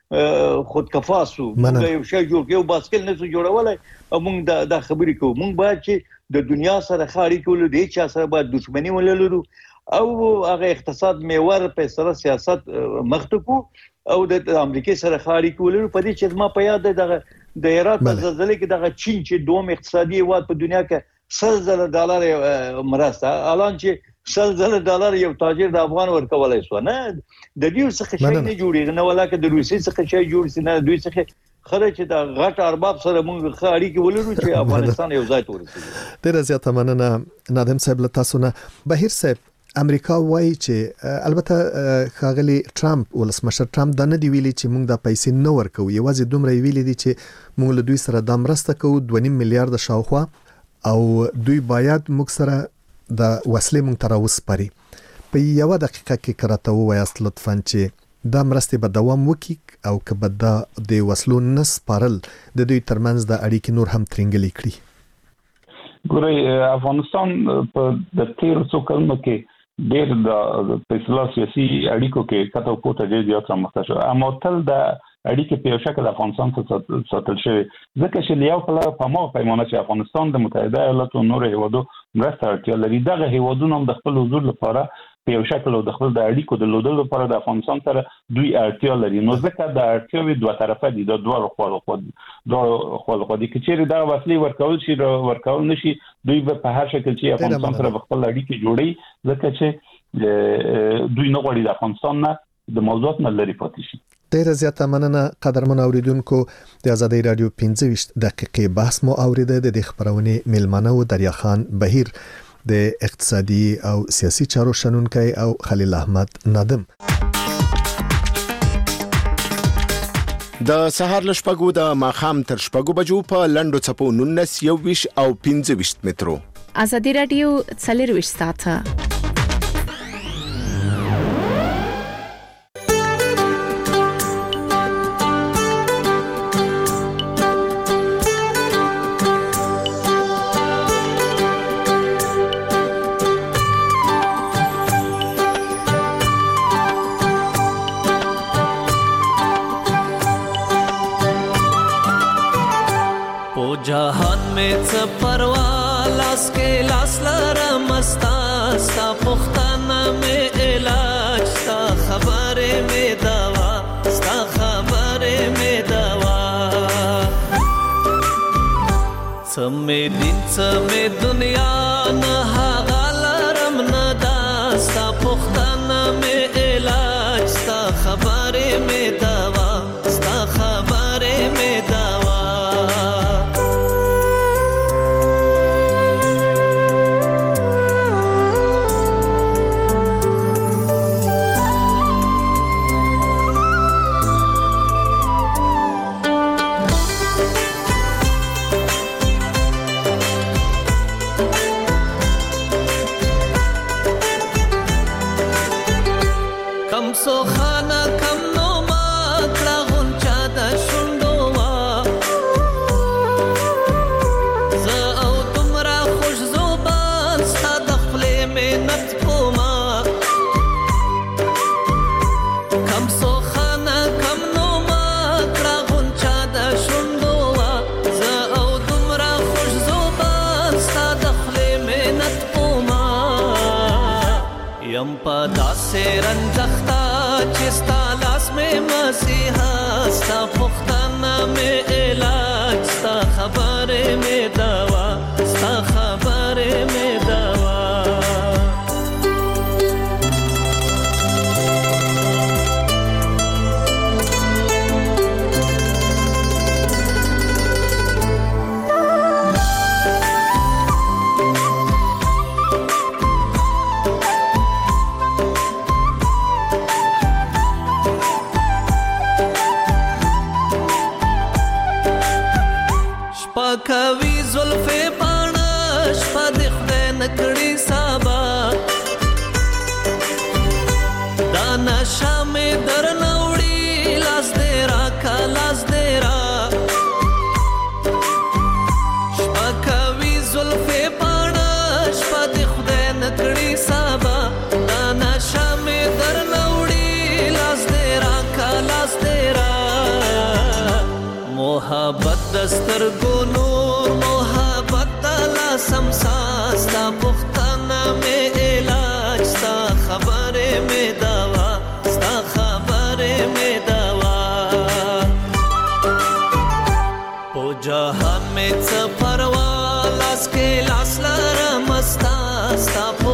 Speaker 3: خودکفاسو موږ یو شی جوړ کړو باسکل نه جوړولای او موږ دا خبرې کوو موږ باید چې د دنیا سره خاري کول دي چې سره باید دښمنی ولرو او هغه اقتصاد میوه په سره سیاست مختکو او د امریکای سره خاري کول په دې چې ما په یاد د ایران په زلزلې کې د چین چې دوم اقتصادي هیواد په دنیا کې $100 مرسته اعلان چې $100 یو تاجر د افغان ورکولای شو نه د دې څخه شي نه جوړیږي نه ولاکه د روسي څخه شي جوړ سي نه دوی څخه خره چې د غټ ارباب سره موږ خاري کې ولرو چې افغانستان یو ځای ورسېږي
Speaker 11: ډیر زیاته مننه نادم صاحب له تاسو نه بهیر صاحب امریکا وایي چې البته خاغلی ټرمپ ولسمشر ټرمپ دا نه دی ویلي چې موږ د پیسې نه ورکو یوازې دومره ویلي دي چې موږ له دوی سره د مرسته کوو 2.5 میلیارډ شاوخوا او دوی باید موږ سره د وسلې موږ تر اوسه پري په یو دقیقه کې کراته وایاست لطفاً چې دا مرستې به دوام وکړي او که به د وسلو نه سپارل د دوی ترمنځ د اړیکې نور هم ترنګلې کړي
Speaker 29: ګورئ افغانستان په د تیر څو کلونو کې ډېر د فیصله سیاسي اړیکو کې کته پورته ډېر زیات رامخته شو اما تل د اړیکې په یو شکل افغانستان څخه ساتل شوی ځکه چې یو په ما پیمانه چې افغانستان د متحده ایالاتو نور هیوادو مرسته اړتیا لري دغه هیوادونو هم د خپل حضور لپاره په یو شکل او د خپل د اړیکو د لودلو لپاره د افغانستان سره دوی اړتیا لري نو ځکه د اړتیاوې دوه طرفه دي د دوه خوا دي چې چیرې دا وسلې ورکول نشي دوی په هر شکل چې افغانستان سره خپل اړیکې جوړي ځکه چې دوی نه غواړي د افغانستان نه د موضوعات نه لري پاتې شي
Speaker 11: ډیر زیاته مننه قدرمن اوریدونکو د آزادۍ رادیو 15 دقیقې بحث مو اوریده د خبرونه میلمنه و دریا خان بهیر د اقتصادي او سیاسي چارو شنونکي او خلیل احمد نادم
Speaker 25: د سهار لشپګو د ماخام تر شپګو بجو په لندو چپو 19 21 او 25 مترو
Speaker 6: آزادۍ رادیو 24 ساعته
Speaker 4: जहान में परवा लास के लास लरमस्ता सा पुख्ताना में इलाज सा खबरे में दवा सा खबरे में दवा समे दिन समे दुनिया न हागलरम न दास्ता पुख्ताना में इलाज सा खबरे में दवा सा खबरे में दवा से रंजख्ता चिस्ता लास में मसीहा सा पुख्ताना में इलाज सा खबरे में दवा सा खबरे में दवा کوي زلفې پاڼه شپه د خدای نکړي سبا دا نشه مې درنه وړي لاس دې راکا لاس دې را شپه کوي زلفې پاڼه شپه د خدای نکړي سبا دا نشه مې درنه وړي لاس دې راکا لاس دې را سترګو نور محبت لا سمسا ستا پختانه مې علاج ستا خبره مې دوا ستا خبره مې دوا په جهان مې څه پروا لاس کې لاس لرم ستا